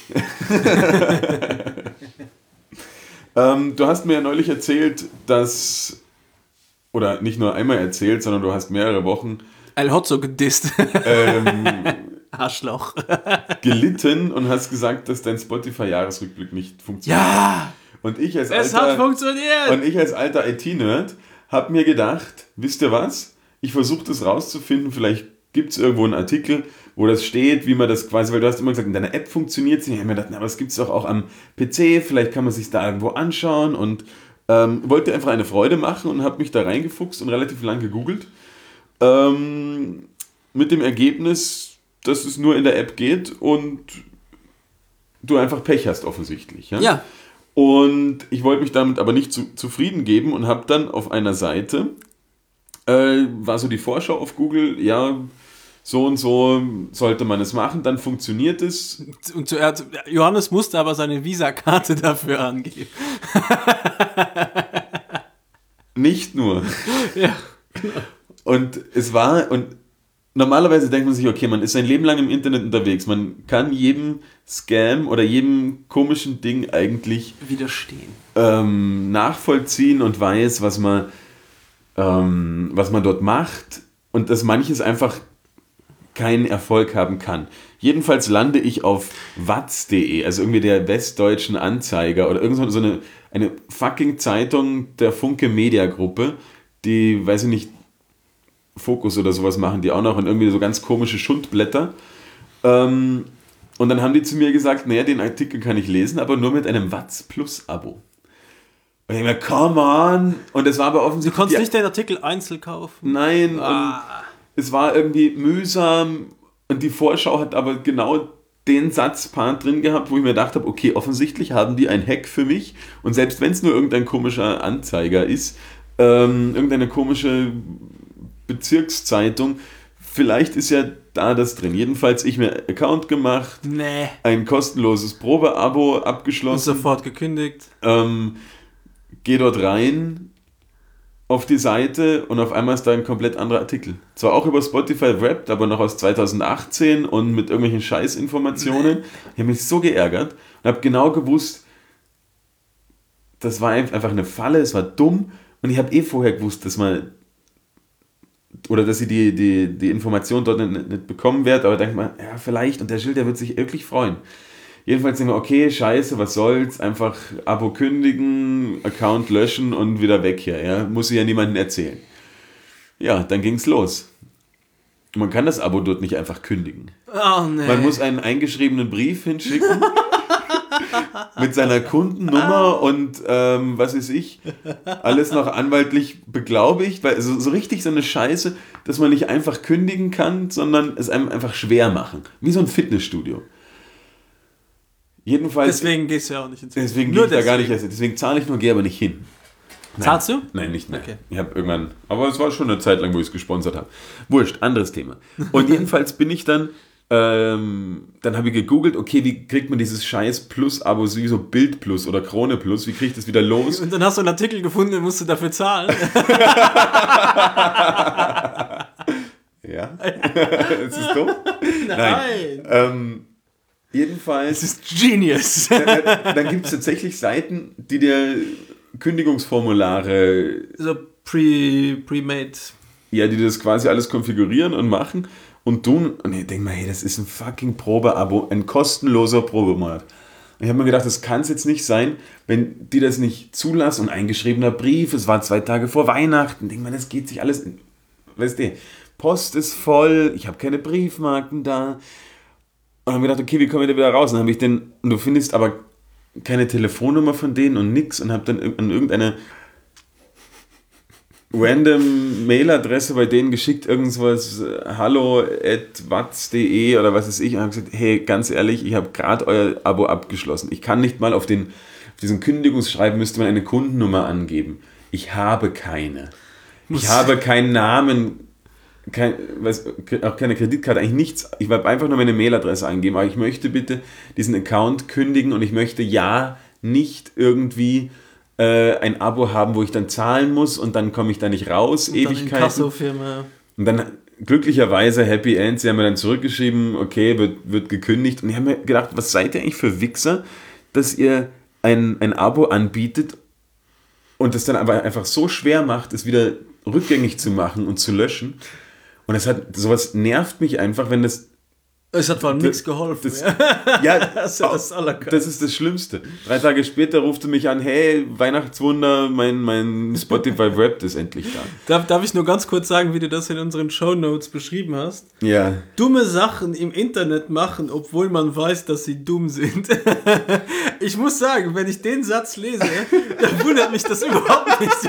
Du hast mir ja neulich erzählt, dass, oder nicht nur einmal erzählt, sondern du hast mehrere Wochen El Hotzo gedisst. Arschloch. gelitten und hast gesagt, dass dein Spotify-Jahresrückblick nicht funktioniert. Ja, Und ich als es hat funktioniert. alter IT-Nerd habe mir gedacht, wisst ihr was? Ich versuche das rauszufinden, vielleicht gibt es irgendwo einen Artikel, wo das steht, wie man das quasi, weil du hast immer gesagt, in deiner App funktioniert es nicht. Ich habe mir gedacht, na, aber das gibt es doch auch am PC, vielleicht kann man sich da irgendwo anschauen und wollte einfach eine Freude machen und habe mich da reingefuchst und relativ lang gegoogelt. Mit dem Ergebnis, dass es nur in der App geht und du einfach Pech hast offensichtlich. Ja. Und ich wollte mich damit aber nicht zufrieden geben und habe dann auf einer Seite, war so die Vorschau auf Google, ja, so und so sollte man es machen, dann funktioniert es. Und zuerst, Johannes musste aber seine Visakarte dafür angeben. Nicht nur. Ja. Und normalerweise denkt man sich, okay, man ist sein Leben lang im Internet unterwegs, man kann jedem Scam oder jedem komischen Ding eigentlich Widerstehen. nachvollziehen und weiß, was man dort macht und dass manches einfach keinen Erfolg haben kann. Jedenfalls lande ich auf watz.de, also irgendwie der Westdeutschen Anzeiger oder irgend so eine fucking Zeitung der Funke Media Gruppe, die, weiß ich nicht, Fokus oder sowas machen die auch noch und irgendwie so ganz komische Schundblätter. Und dann haben die zu mir gesagt, naja, den Artikel kann ich lesen, aber nur mit einem Watz Plus Abo. Und ich mir, come on! Und es war aber Du offensichtlich... konntest nicht den Artikel einzeln kaufen. Nein, und es war irgendwie mühsam und die Vorschau hat aber genau den Satzpart drin gehabt, wo ich mir gedacht habe, okay, offensichtlich haben die ein Hack für mich und selbst wenn es nur irgendein komischer Anzeiger ist, irgendeine komische Bezirkszeitung, vielleicht ist ja da das drin. Jedenfalls ich mir Account gemacht, Nee. ein kostenloses Probeabo Und abgeschlossen, sofort gekündigt. gehe dort rein auf die Seite und auf einmal ist da ein komplett anderer Artikel. Zwar auch über Spotify Wrapped, aber noch aus 2018 und mit irgendwelchen Scheißinformationen. Ich habe mich so geärgert und habe genau gewusst, das war einfach eine Falle, es war dumm und ich habe vorher gewusst, dass ich die Information dort nicht bekommen werde, aber denke mal, ja, vielleicht, und der Schild, der wird sich wirklich freuen. Jedenfalls denke ich mir, okay, scheiße, was soll's, einfach Abo kündigen, Account löschen und wieder weg hier, ja, muss ich ja niemandem erzählen. Ja, dann ging's los. Man kann das Abo dort nicht einfach kündigen. Oh, nee. Man muss einen eingeschriebenen Brief hinschicken mit seiner Kundennummer und was weiß ich, alles noch anwaltlich beglaubigt, weil so richtig so eine Scheiße, dass man nicht einfach kündigen kann, sondern es einem einfach schwer machen. Wie so ein Fitnessstudio. Jedenfalls. Deswegen gehst du ja auch nicht ins Deswegen Nur gehe ich da gar nicht erst. Deswegen zahle ich nur, gehe aber nicht hin. Nein. Zahlst du? Nein, nicht mehr. Okay. Ich habe irgendwann, aber es war schon eine Zeit lang, wo ich es gesponsert habe. Wurscht, anderes Thema. Und jedenfalls bin ich dann habe ich gegoogelt, okay, wie kriegt man dieses scheiß Plus-Abo, wie so Bild Plus oder Krone Plus, wie kriege ich das wieder los? Und dann hast du einen Artikel gefunden, den musst du dafür zahlen. Ja, ist es dumm? Nein. Jedenfalls, Das ist genius. dann gibt es tatsächlich Seiten, die dir Kündigungsformulare, So pre-made. ja, die das quasi alles konfigurieren und machen und tun. Und ich denke mal, hey, das ist ein fucking Probeabo, ein kostenloser Probemonat. Und ich habe mir gedacht, das kann es jetzt nicht sein, wenn die das nicht zulassen und eingeschriebener Brief, es war 2 Tage vor Weihnachten, denke mal, das geht sich alles, weißt du, Post ist voll, ich habe keine Briefmarken da. Und habe gedacht, okay, wie kommen wir da wieder raus? Und dann habe ich und du findest aber keine Telefonnummer von denen und nix und habe dann an irgendeine random Mailadresse bei denen geschickt, irgendwas hallo@watz.de oder was weiß ich, und habe gesagt, hey, ganz ehrlich, ich habe gerade euer Abo abgeschlossen. Ich kann nicht mal auf diesem Kündigungsschreiben müsste man eine Kundennummer angeben. Ich habe keine. Ich habe keinen Namen, auch keine Kreditkarte, eigentlich nichts. Ich werde einfach nur meine Mailadresse eingeben, aber ich möchte bitte diesen Account kündigen und ich möchte nicht irgendwie ein Abo haben, wo ich dann zahlen muss und dann komme ich da nicht raus, Ewigkeiten. Und dann glücklicherweise Happy End, sie haben mir dann zurückgeschrieben, okay, wird gekündigt. Und ich habe mir gedacht, was seid ihr eigentlich für Wichser, dass ihr ein Abo anbietet und es dann aber einfach so schwer macht, es wieder rückgängig zu machen und zu löschen. Und sowas nervt mich einfach, wenn das... Es hat vor allem nichts geholfen. Das ist das Schlimmste. 3 Tage später ruft er mich an, hey, Weihnachtswunder, mein Spotify Wrapped ist endlich da. Darf ich nur ganz kurz sagen, wie du das in unseren Shownotes beschrieben hast? Ja. Dumme Sachen im Internet machen, obwohl man weiß, dass sie dumm sind. Ich muss sagen, wenn ich den Satz lese, dann wundert mich das überhaupt nicht.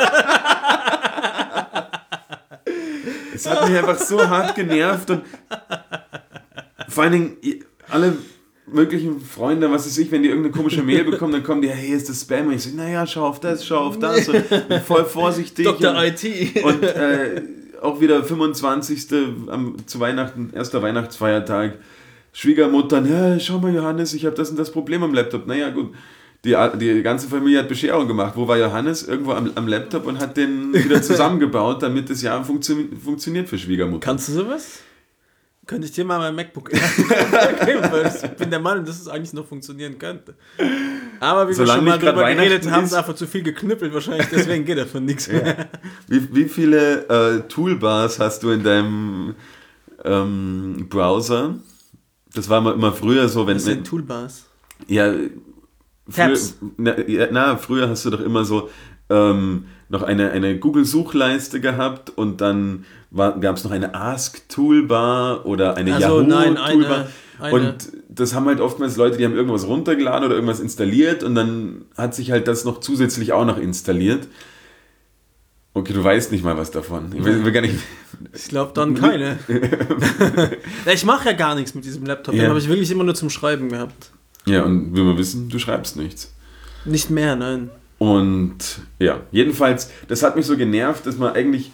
Es hat mich einfach so hart genervt und vor allen Dingen alle möglichen Freunde, was weiß ich, wenn die irgendeine komische Mail bekommen, dann kommen die, hey, ist das Spam? Und ich sage, naja, schau auf das und bin voll vorsichtig. Dr. IT. Und auch wieder 25. Zu Weihnachten, erster Weihnachtsfeiertag, Schwiegermutter, ja, schau mal Johannes, ich habe das und das Problem am Laptop. Naja, gut. Die ganze Familie hat Bescherung gemacht. Wo war Johannes? Irgendwo am Laptop und hat den wieder zusammengebaut, damit das Jahr funktioniert für Schwiegermutter. Kannst du sowas? Könnte ich dir mal mein MacBook geben, weil ich bin der Meinung, dass es eigentlich noch funktionieren könnte. Aber wie wir schon mal drüber geredet haben, es einfach zu viel geknüppelt wahrscheinlich, deswegen geht davon nichts mehr. Ja. Wie viele Toolbars hast du in deinem Browser? Das war immer früher so, wenn... Was sind Toolbars? Ja... Tabs. Früher hast du doch immer so noch eine Google-Suchleiste gehabt und dann gab es noch eine Ask-Toolbar oder eine Yahoo-Toolbar. Und das haben halt oftmals Leute, die haben irgendwas runtergeladen oder irgendwas installiert und dann hat sich halt das noch zusätzlich auch noch installiert. Okay, du weißt nicht mal was davon. Ich will gar nicht... Ich glaube dann keine. Ich mache ja gar nichts mit diesem Laptop, den habe ich wirklich immer nur zum Schreiben gehabt. Ja, und will man wissen, du schreibst nichts. Nicht mehr, nein. Und ja, jedenfalls, das hat mich so genervt, dass man eigentlich...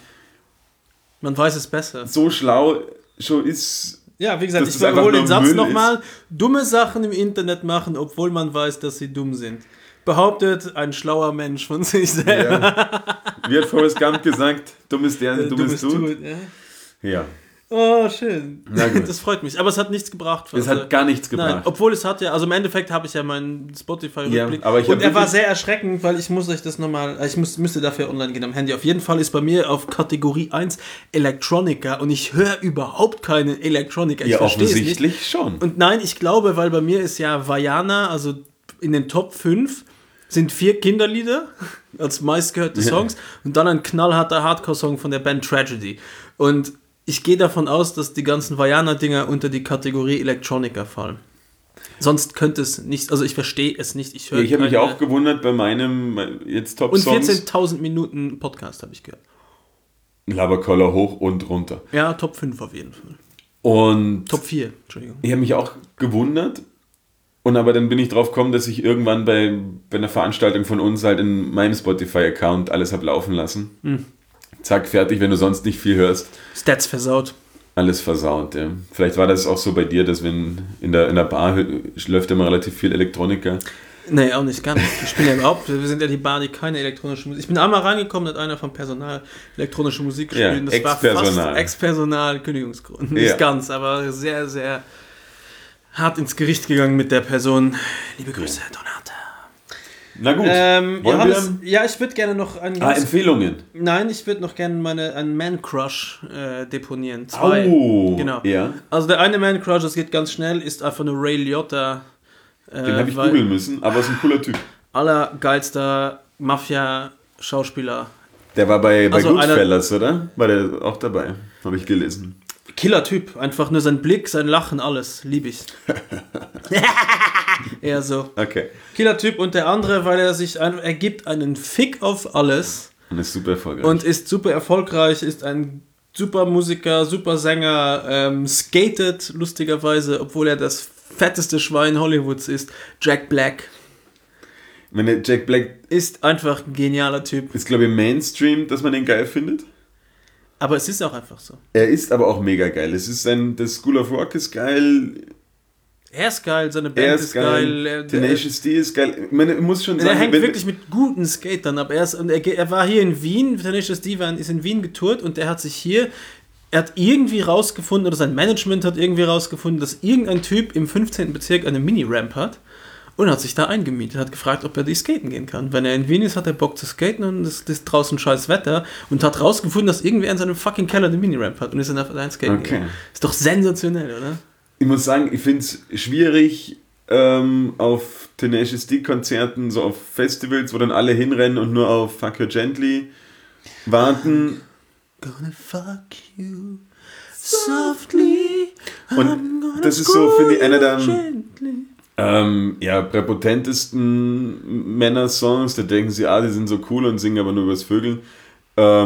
Man weiß es besser. So schlau schon ist... Ja, wie gesagt, ich wiederhole den Satz nochmal. Dumme Sachen im Internet machen, obwohl man weiß, dass sie dumm sind. Behauptet ein schlauer Mensch von sich selber. Ja. Wie hat Forrest Gump gesagt, dummes Dern, dummes Tut. Ja. Oh, schön. Na gut. Das freut mich. Aber es hat nichts gebracht. Es hat gar nichts gebracht. Nein, obwohl es hat ja, also im Endeffekt habe ich ja meinen Spotify-Rückblick. Ja, und er war sehr erschreckend, weil ich muss euch das nochmal, müsste dafür online gehen am Handy. Auf jeden Fall ist bei mir auf Kategorie 1 Electronica und ich höre überhaupt keine Electronica. Ich verstehe es nicht. Offensichtlich schon. Und nein, ich glaube, weil bei mir ist ja Vajana, also in den Top 5 sind 4 Kinderlieder als meistgehörte Songs und dann ein knallharter Hardcore-Song von der Band Tragedy. Und ich gehe davon aus, dass die ganzen Vajana-Dinger unter die Kategorie Electronica fallen. Sonst könnte es nicht, also ich verstehe es nicht. Ich habe mich auch gewundert bei meinem jetzt Top-Songs. Und 14.000 Minuten Podcast habe ich gehört. Laberkoller hoch und runter. Ja, Top 5 auf jeden Fall. Und Top 4, Entschuldigung. Ich habe mich auch gewundert. Und aber dann bin ich drauf gekommen, dass ich irgendwann bei einer Veranstaltung von uns halt in meinem Spotify-Account alles habe laufen lassen. Zack, fertig, wenn du sonst nicht viel hörst. Stats versaut. Alles versaut, ja. Vielleicht war das auch so bei dir, dass wenn in der Bar läuft immer relativ viel Elektronika. Nee, auch nicht ganz. Ich bin ja überhaupt, wir sind ja die Bar, die keine elektronische Musik. Ich bin einmal reingekommen, hat einer vom Personal elektronische Musik gespielt. Ja, das war fast Ex-Personal, Kündigungsgrund. Nicht ganz, aber sehr, sehr hart ins Gericht gegangen mit der Person. Liebe Grüße, Donate. Na gut. Johannes, ich würde gerne noch Empfehlungen. Nein, ich würde noch gerne einen Man-Crush deponieren. 2. Oh, genau. Ja. Also der eine Man-Crush, das geht ganz schnell, ist einfach nur Ray Liotta. Den habe ich googeln müssen, aber ist ein cooler Typ. Allergeilster Mafia-Schauspieler. Der war bei Goodfellas, oder? War der auch dabei? Habe ich gelesen. Killer-Typ. Einfach nur sein Blick, sein Lachen, alles. Lieb ich. Eher so. Okay. Killer-Typ und der andere, weil er gibt einen Fick auf alles Und ist super erfolgreich. Und ist super erfolgreich, ist ein super Musiker, super Sänger, skatet lustigerweise, obwohl er das fetteste Schwein Hollywoods ist. Jack Black Ich meine, Jack Black ist einfach ein genialer Typ. ist, glaube ich, Mainstream, dass man den geil findet. Aber es ist auch einfach so. Er ist aber auch mega geil. Das School of Rock ist geil. Er ist geil, seine Er Band ist geil. Tenacious D ist geil. Ich meine, ich muss schon Er sagen, hängt wirklich mit guten Skatern ab. Er war hier in Wien, Tenacious D ist in Wien getourt und er hat irgendwie rausgefunden, oder sein Management hat irgendwie rausgefunden, dass irgendein Typ im 15. Bezirk eine Mini-Ramp hat und hat sich da eingemietet, hat gefragt, ob er die skaten gehen kann. Wenn er in Wien ist, hat er Bock zu skaten und es ist draußen scheiß Wetter und hat rausgefunden, dass irgendwer in seinem fucking Keller eine Mini-Ramp hat und ist dann einfach da skaten gegangen. Ist doch sensationell, oder? Ich muss sagen, ich finde es schwierig auf Tenacious D-Konzerten, so auf Festivals, wo dann alle hinrennen und nur auf Fuck You Gently warten. Gonna fuck you softly. Und das ist so, finde ich, einer der präpotentesten Männer-Songs. Da denken sie, die sind so cool und singen aber nur übers Vögeln. Da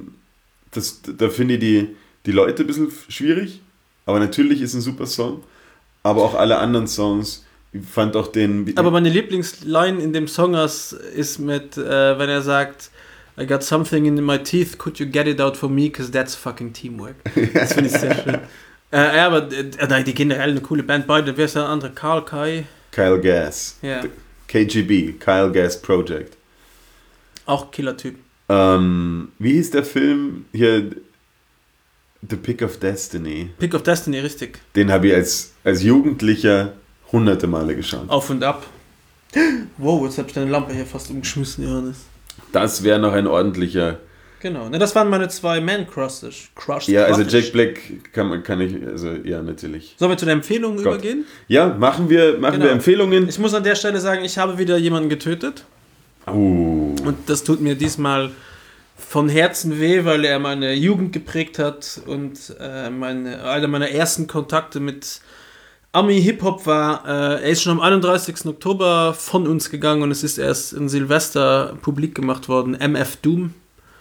finde ich die Leute ein bisschen schwierig. Aber natürlich ist ein super Song. Aber auch alle anderen Songs, ich fand auch den... Aber meine Lieblingsline in dem Song ist mit, wenn er sagt, I got something in my teeth, could you get it out for me, because that's fucking teamwork. Das finde ich sehr schön. Aber die generell eine coole Band, beide. Wer ist der andere? Kyle Gass. Ja. KGB, Kyle Gass Project. Auch Killer-Typ. Wie hieß der Film hier? The Pick of Destiny. Pick of Destiny, richtig. Den habe ich als Jugendlicher hunderte Male geschaut. Auf und ab. Wow, jetzt habe ich deine Lampe hier fast umgeschmissen, Johannes. Das wäre noch ein ordentlicher... Genau, ne, das waren meine 2 Man-Crushes. Ja, also Jack Black kann ich, also ja, natürlich. Sollen wir zu den Empfehlungen übergehen? Ja, machen wir Empfehlungen. Ich muss an der Stelle sagen, ich habe wieder jemanden getötet. Und das tut mir diesmal von Herzen weh, weil er meine Jugend geprägt hat und einer meiner ersten Kontakte mit Ami-Hip-Hop war. Er ist schon am 31. Oktober von uns gegangen und es ist erst in Silvester publik gemacht worden. MF Doom.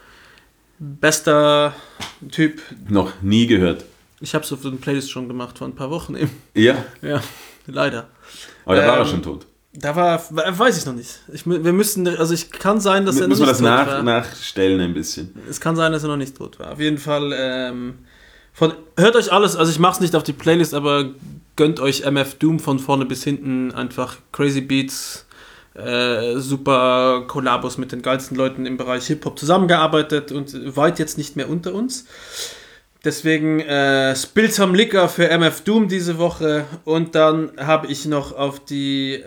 Bester Typ. Noch nie gehört. Ich habe es auf eine Playlist schon gemacht vor ein paar Wochen eben. Ja? Ja, leider. Aber da war er schon tot. Da weiß ich noch nicht. Ich kann sein, dass er noch nicht tot war. Müssen wir das nachstellen ein bisschen. Es kann sein, dass er noch nicht tot war. Auf jeden Fall, hört euch alles, also ich mach's nicht auf die Playlist, aber gönnt euch MF Doom von vorne bis hinten, einfach crazy Beats, super Kollabos mit den geilsten Leuten im Bereich Hip-Hop zusammengearbeitet und weit jetzt nicht mehr unter uns. Deswegen Spill some Liquor für MF Doom diese Woche und dann habe ich noch auf die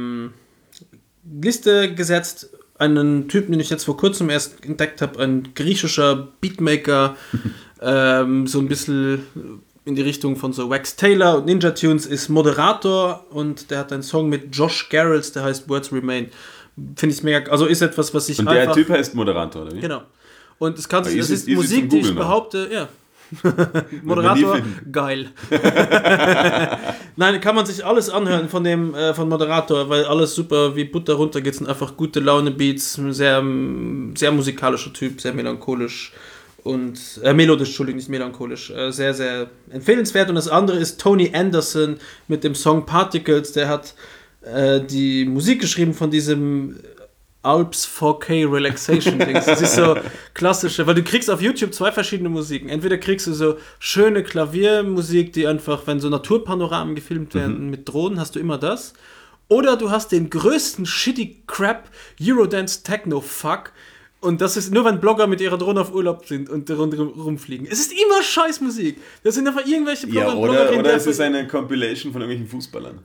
Liste gesetzt einen Typen, den ich jetzt vor kurzem erst entdeckt habe, ein griechischer Beatmaker, so ein bisschen in die Richtung von so Wax Taylor und Ninja Tunes, ist Moderator und der hat einen Song mit Josh Garrels, der heißt Words Remain. Finde ich mega, also ist etwas, was ich und einfach... Und der Typ heißt Moderator, oder wie? Genau. Und es ist Musik, die ich behaupte, ja. Moderator, geil. Nein, kann man sich alles anhören von Moderator, weil alles super wie Butter runtergeht, sind einfach gute Laune Beats, sehr, sehr musikalischer Typ, sehr melancholisch und melodisch, Entschuldigung, nicht melancholisch, sehr, sehr empfehlenswert. Und das andere ist Tony Anderson mit dem Song Particles, der hat die Musik geschrieben von diesem Alps 4K Relaxation Dings. Das ist so klassische, weil du kriegst auf YouTube 2 verschiedene Musiken. Entweder kriegst du so schöne Klaviermusik, die einfach, wenn so Naturpanoramen gefilmt werden mit Drohnen, hast du immer das. Oder du hast den größten shitty Crap Eurodance Techno Fuck. Und das ist nur, wenn Blogger mit ihrer Drohne auf Urlaub sind und rumfliegen. Es ist immer scheiß Musik. Das sind einfach irgendwelche Blogger. Ja, oder es ist eine Compilation von irgendwelchen Fußballern.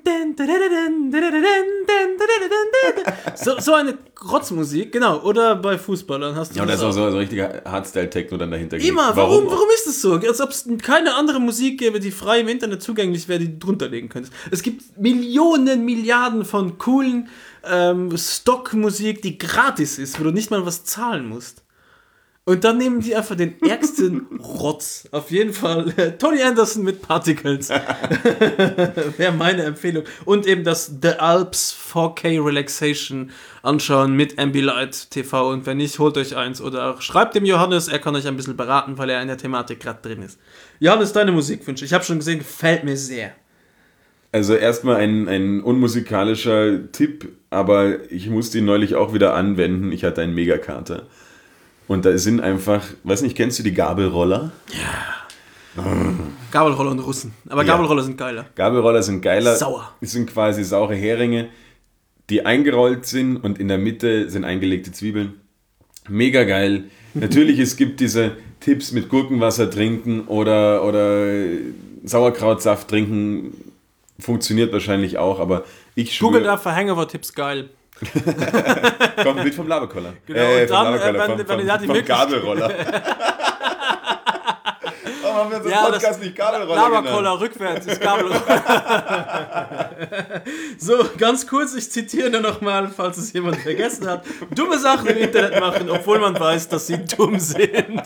So eine Rotzmusik, genau. Oder bei Fußballern hast du. Ja, und da ist auch so richtiger Hardstyle-Techno dann dahinter. Immer. Warum ist es so? Als ob es keine andere Musik gäbe, die frei im Internet zugänglich wäre, die du drunter legen könntest. Es gibt Millionen, Milliarden von coolen Stockmusik, die gratis ist, wo du nicht mal was zahlen musst. Und dann nehmen die einfach den ärgsten Rotz. Auf jeden Fall Tony Anderson mit Particles. Wäre meine Empfehlung. Und eben das The Alps 4K Relaxation anschauen mit Ambilight TV. Und wenn nicht, holt euch eins. Oder schreibt dem Johannes, er kann euch ein bisschen beraten, weil er in der Thematik gerade drin ist. Johannes, deine Musikwünsche. Ich habe schon gesehen, gefällt mir sehr. Also erstmal ein unmusikalischer Tipp, aber ich musste ihn neulich auch wieder anwenden. Ich hatte einen Megakater. Und da sind einfach, weiß nicht, kennst du die Gabelroller? Gabelroller und Russen. Aber Ja. Gabelroller sind geiler. Gabelroller sind geiler. Sauer. Das sind quasi saure Heringe, die eingerollt sind und in der Mitte sind eingelegte Zwiebeln. Mega geil. Natürlich, es gibt diese Tipps mit Gurkenwasser trinken oder Sauerkrautsaft trinken. Funktioniert wahrscheinlich auch, aber ich Google schwöre... da für Hangover-Tipps geil. Kommt mit vom Laberkoller. Genau, und dann, vom Laberkoller, wenn ihr da die vom Möglichkeit- Gabelroller. Warum haben wir unseren Ja, Podcast nicht Gabelroller Laberkoller genannt? rückwärts ist Gabelroller. So, ganz kurz, ich zitiere nur nochmal, falls es jemand vergessen hat. Dumme Sachen im Internet machen, obwohl man weiß, dass sie dumm sind.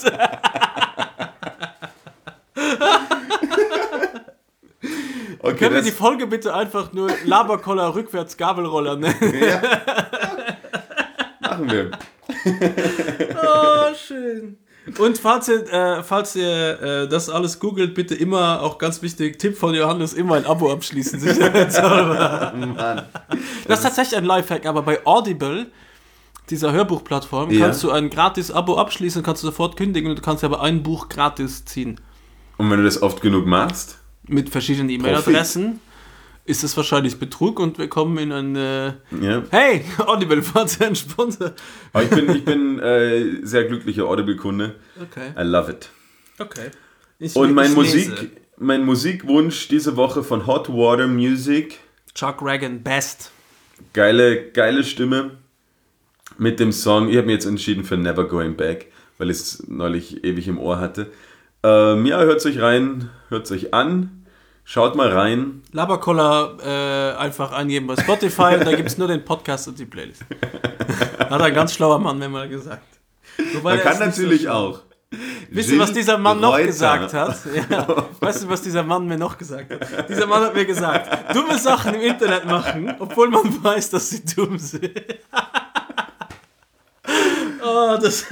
Okay, Können wir das- die Folge bitte einfach nur Laberkoller rückwärts Gabelroller nennen? Ja. Machen wir. Oh, schön. Und falls ihr das alles googelt, bitte immer, auch ganz wichtig, Tipp von Johannes, immer ein Abo abschließen. Sicherheitshalber. Mann. Das ist tatsächlich ein Lifehack, aber bei Audible, dieser Hörbuchplattform, Ja. kannst du ein gratis Abo abschließen, kannst du sofort kündigen und du kannst aber ein Buch gratis ziehen. Und wenn du das oft genug machst, Mit verschiedenen E-Mail-Adressen ist es wahrscheinlich Betrug und wir kommen in eine... ja. Hey, Audible, falls ihr ein Sponsor... Aber ich bin sehr glücklicher Audible-Kunde. Okay, I love it. okay. Ich Und mein lese. Musikwunsch diese Woche von Hot Water Music. Chuck Ragan, Best. Geile Stimme mit dem Song. Ich habe mich jetzt entschieden für Never Going Back, weil ich es neulich ewig im Ohr hatte. Ja, hört es euch rein, hört es euch an, schaut mal rein. Laberkoller einfach eingeben bei Spotify und da gibt es nur den Podcast und die Playlist. Hat ein ganz schlauer Mann mir mal gesagt. Wobei Man er kann ist nicht so natürlich schlau. auch. Wisst ihr, was dieser Mann noch Reuter. gesagt hat? Ja. Weißt du, was dieser Mann mir noch gesagt hat? Dieser Mann hat mir gesagt, dumme Sachen im Internet machen, obwohl man weiß, dass sie dumm sind. Oh, das...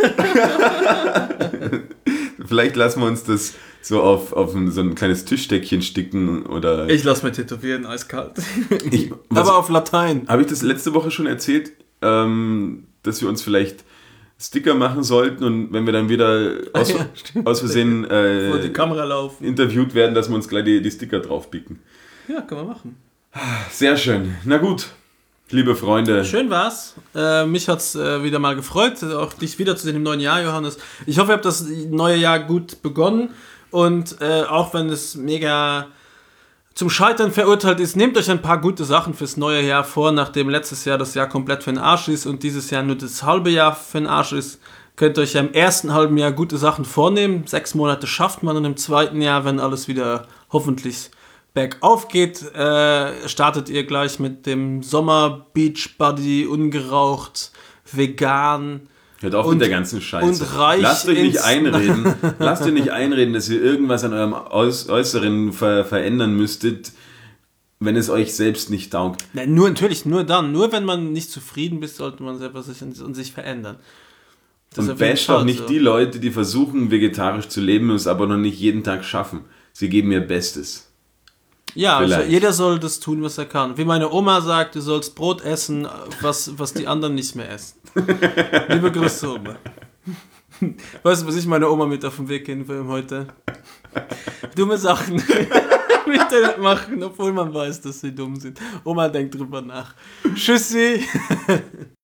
Vielleicht lassen wir uns das so auf so ein kleines Tischdeckchen sticken oder... Ich lass mir tätowieren, eiskalt. Was- Aber auf Latein. Habe ich das letzte Woche schon erzählt, dass wir uns vielleicht Sticker machen sollten und wenn wir dann wieder aus, Ja, stimmt. aus Versehen Vor die Kamera laufen. interviewt werden, dass wir uns gleich die Sticker draufpicken. Ja, können wir machen. Sehr schön. Na gut, liebe Freunde. Schön war's. Mich hat's wieder mal gefreut, auch dich wiederzusehen im neuen Jahr, Johannes. Ich hoffe, ihr habt das neue Jahr gut begonnen und auch wenn es mega zum Scheitern verurteilt ist, nehmt euch ein paar gute Sachen fürs neue Jahr vor, nachdem letztes Jahr das Jahr komplett für den Arsch ist und dieses Jahr nur das halbe Jahr für den Arsch ist. Könnt ihr euch ja im ersten halben Jahr gute Sachen vornehmen. 6 Monate schafft man und im zweiten Jahr, wenn alles wieder hoffentlich bergauf geht, startet ihr gleich mit dem Sommer Beach Buddy, ungeraucht, vegan. Hört auf Und- mit der ganzen Scheiße. und reich Lasst euch nicht ins- einreden. Lasst euch nicht einreden, dass ihr irgendwas an eurem Äußeren verändern müsstet, wenn es euch selbst nicht taugt. Nein, nur natürlich, nur dann. Nur wenn man nicht zufrieden ist, sollte man selber sich und sich verändern. Das ist Und auf jeden basht Fall auch nicht so. die Leute, die versuchen, vegetarisch zu leben und es aber noch nicht jeden Tag schaffen. Sie geben ihr Bestes. Ja, also Vielleicht. jeder soll das tun, was er kann. Wie meine Oma sagt, du sollst Brot essen, was die anderen nicht mehr essen. Liebe Grüße, Oma. Weißt du, was ich meiner Oma mit auf den Weg gehen will heute? Dumme Sachen im Internet machen, obwohl man weiß, dass sie dumm sind. Oma denkt drüber nach. Tschüssi.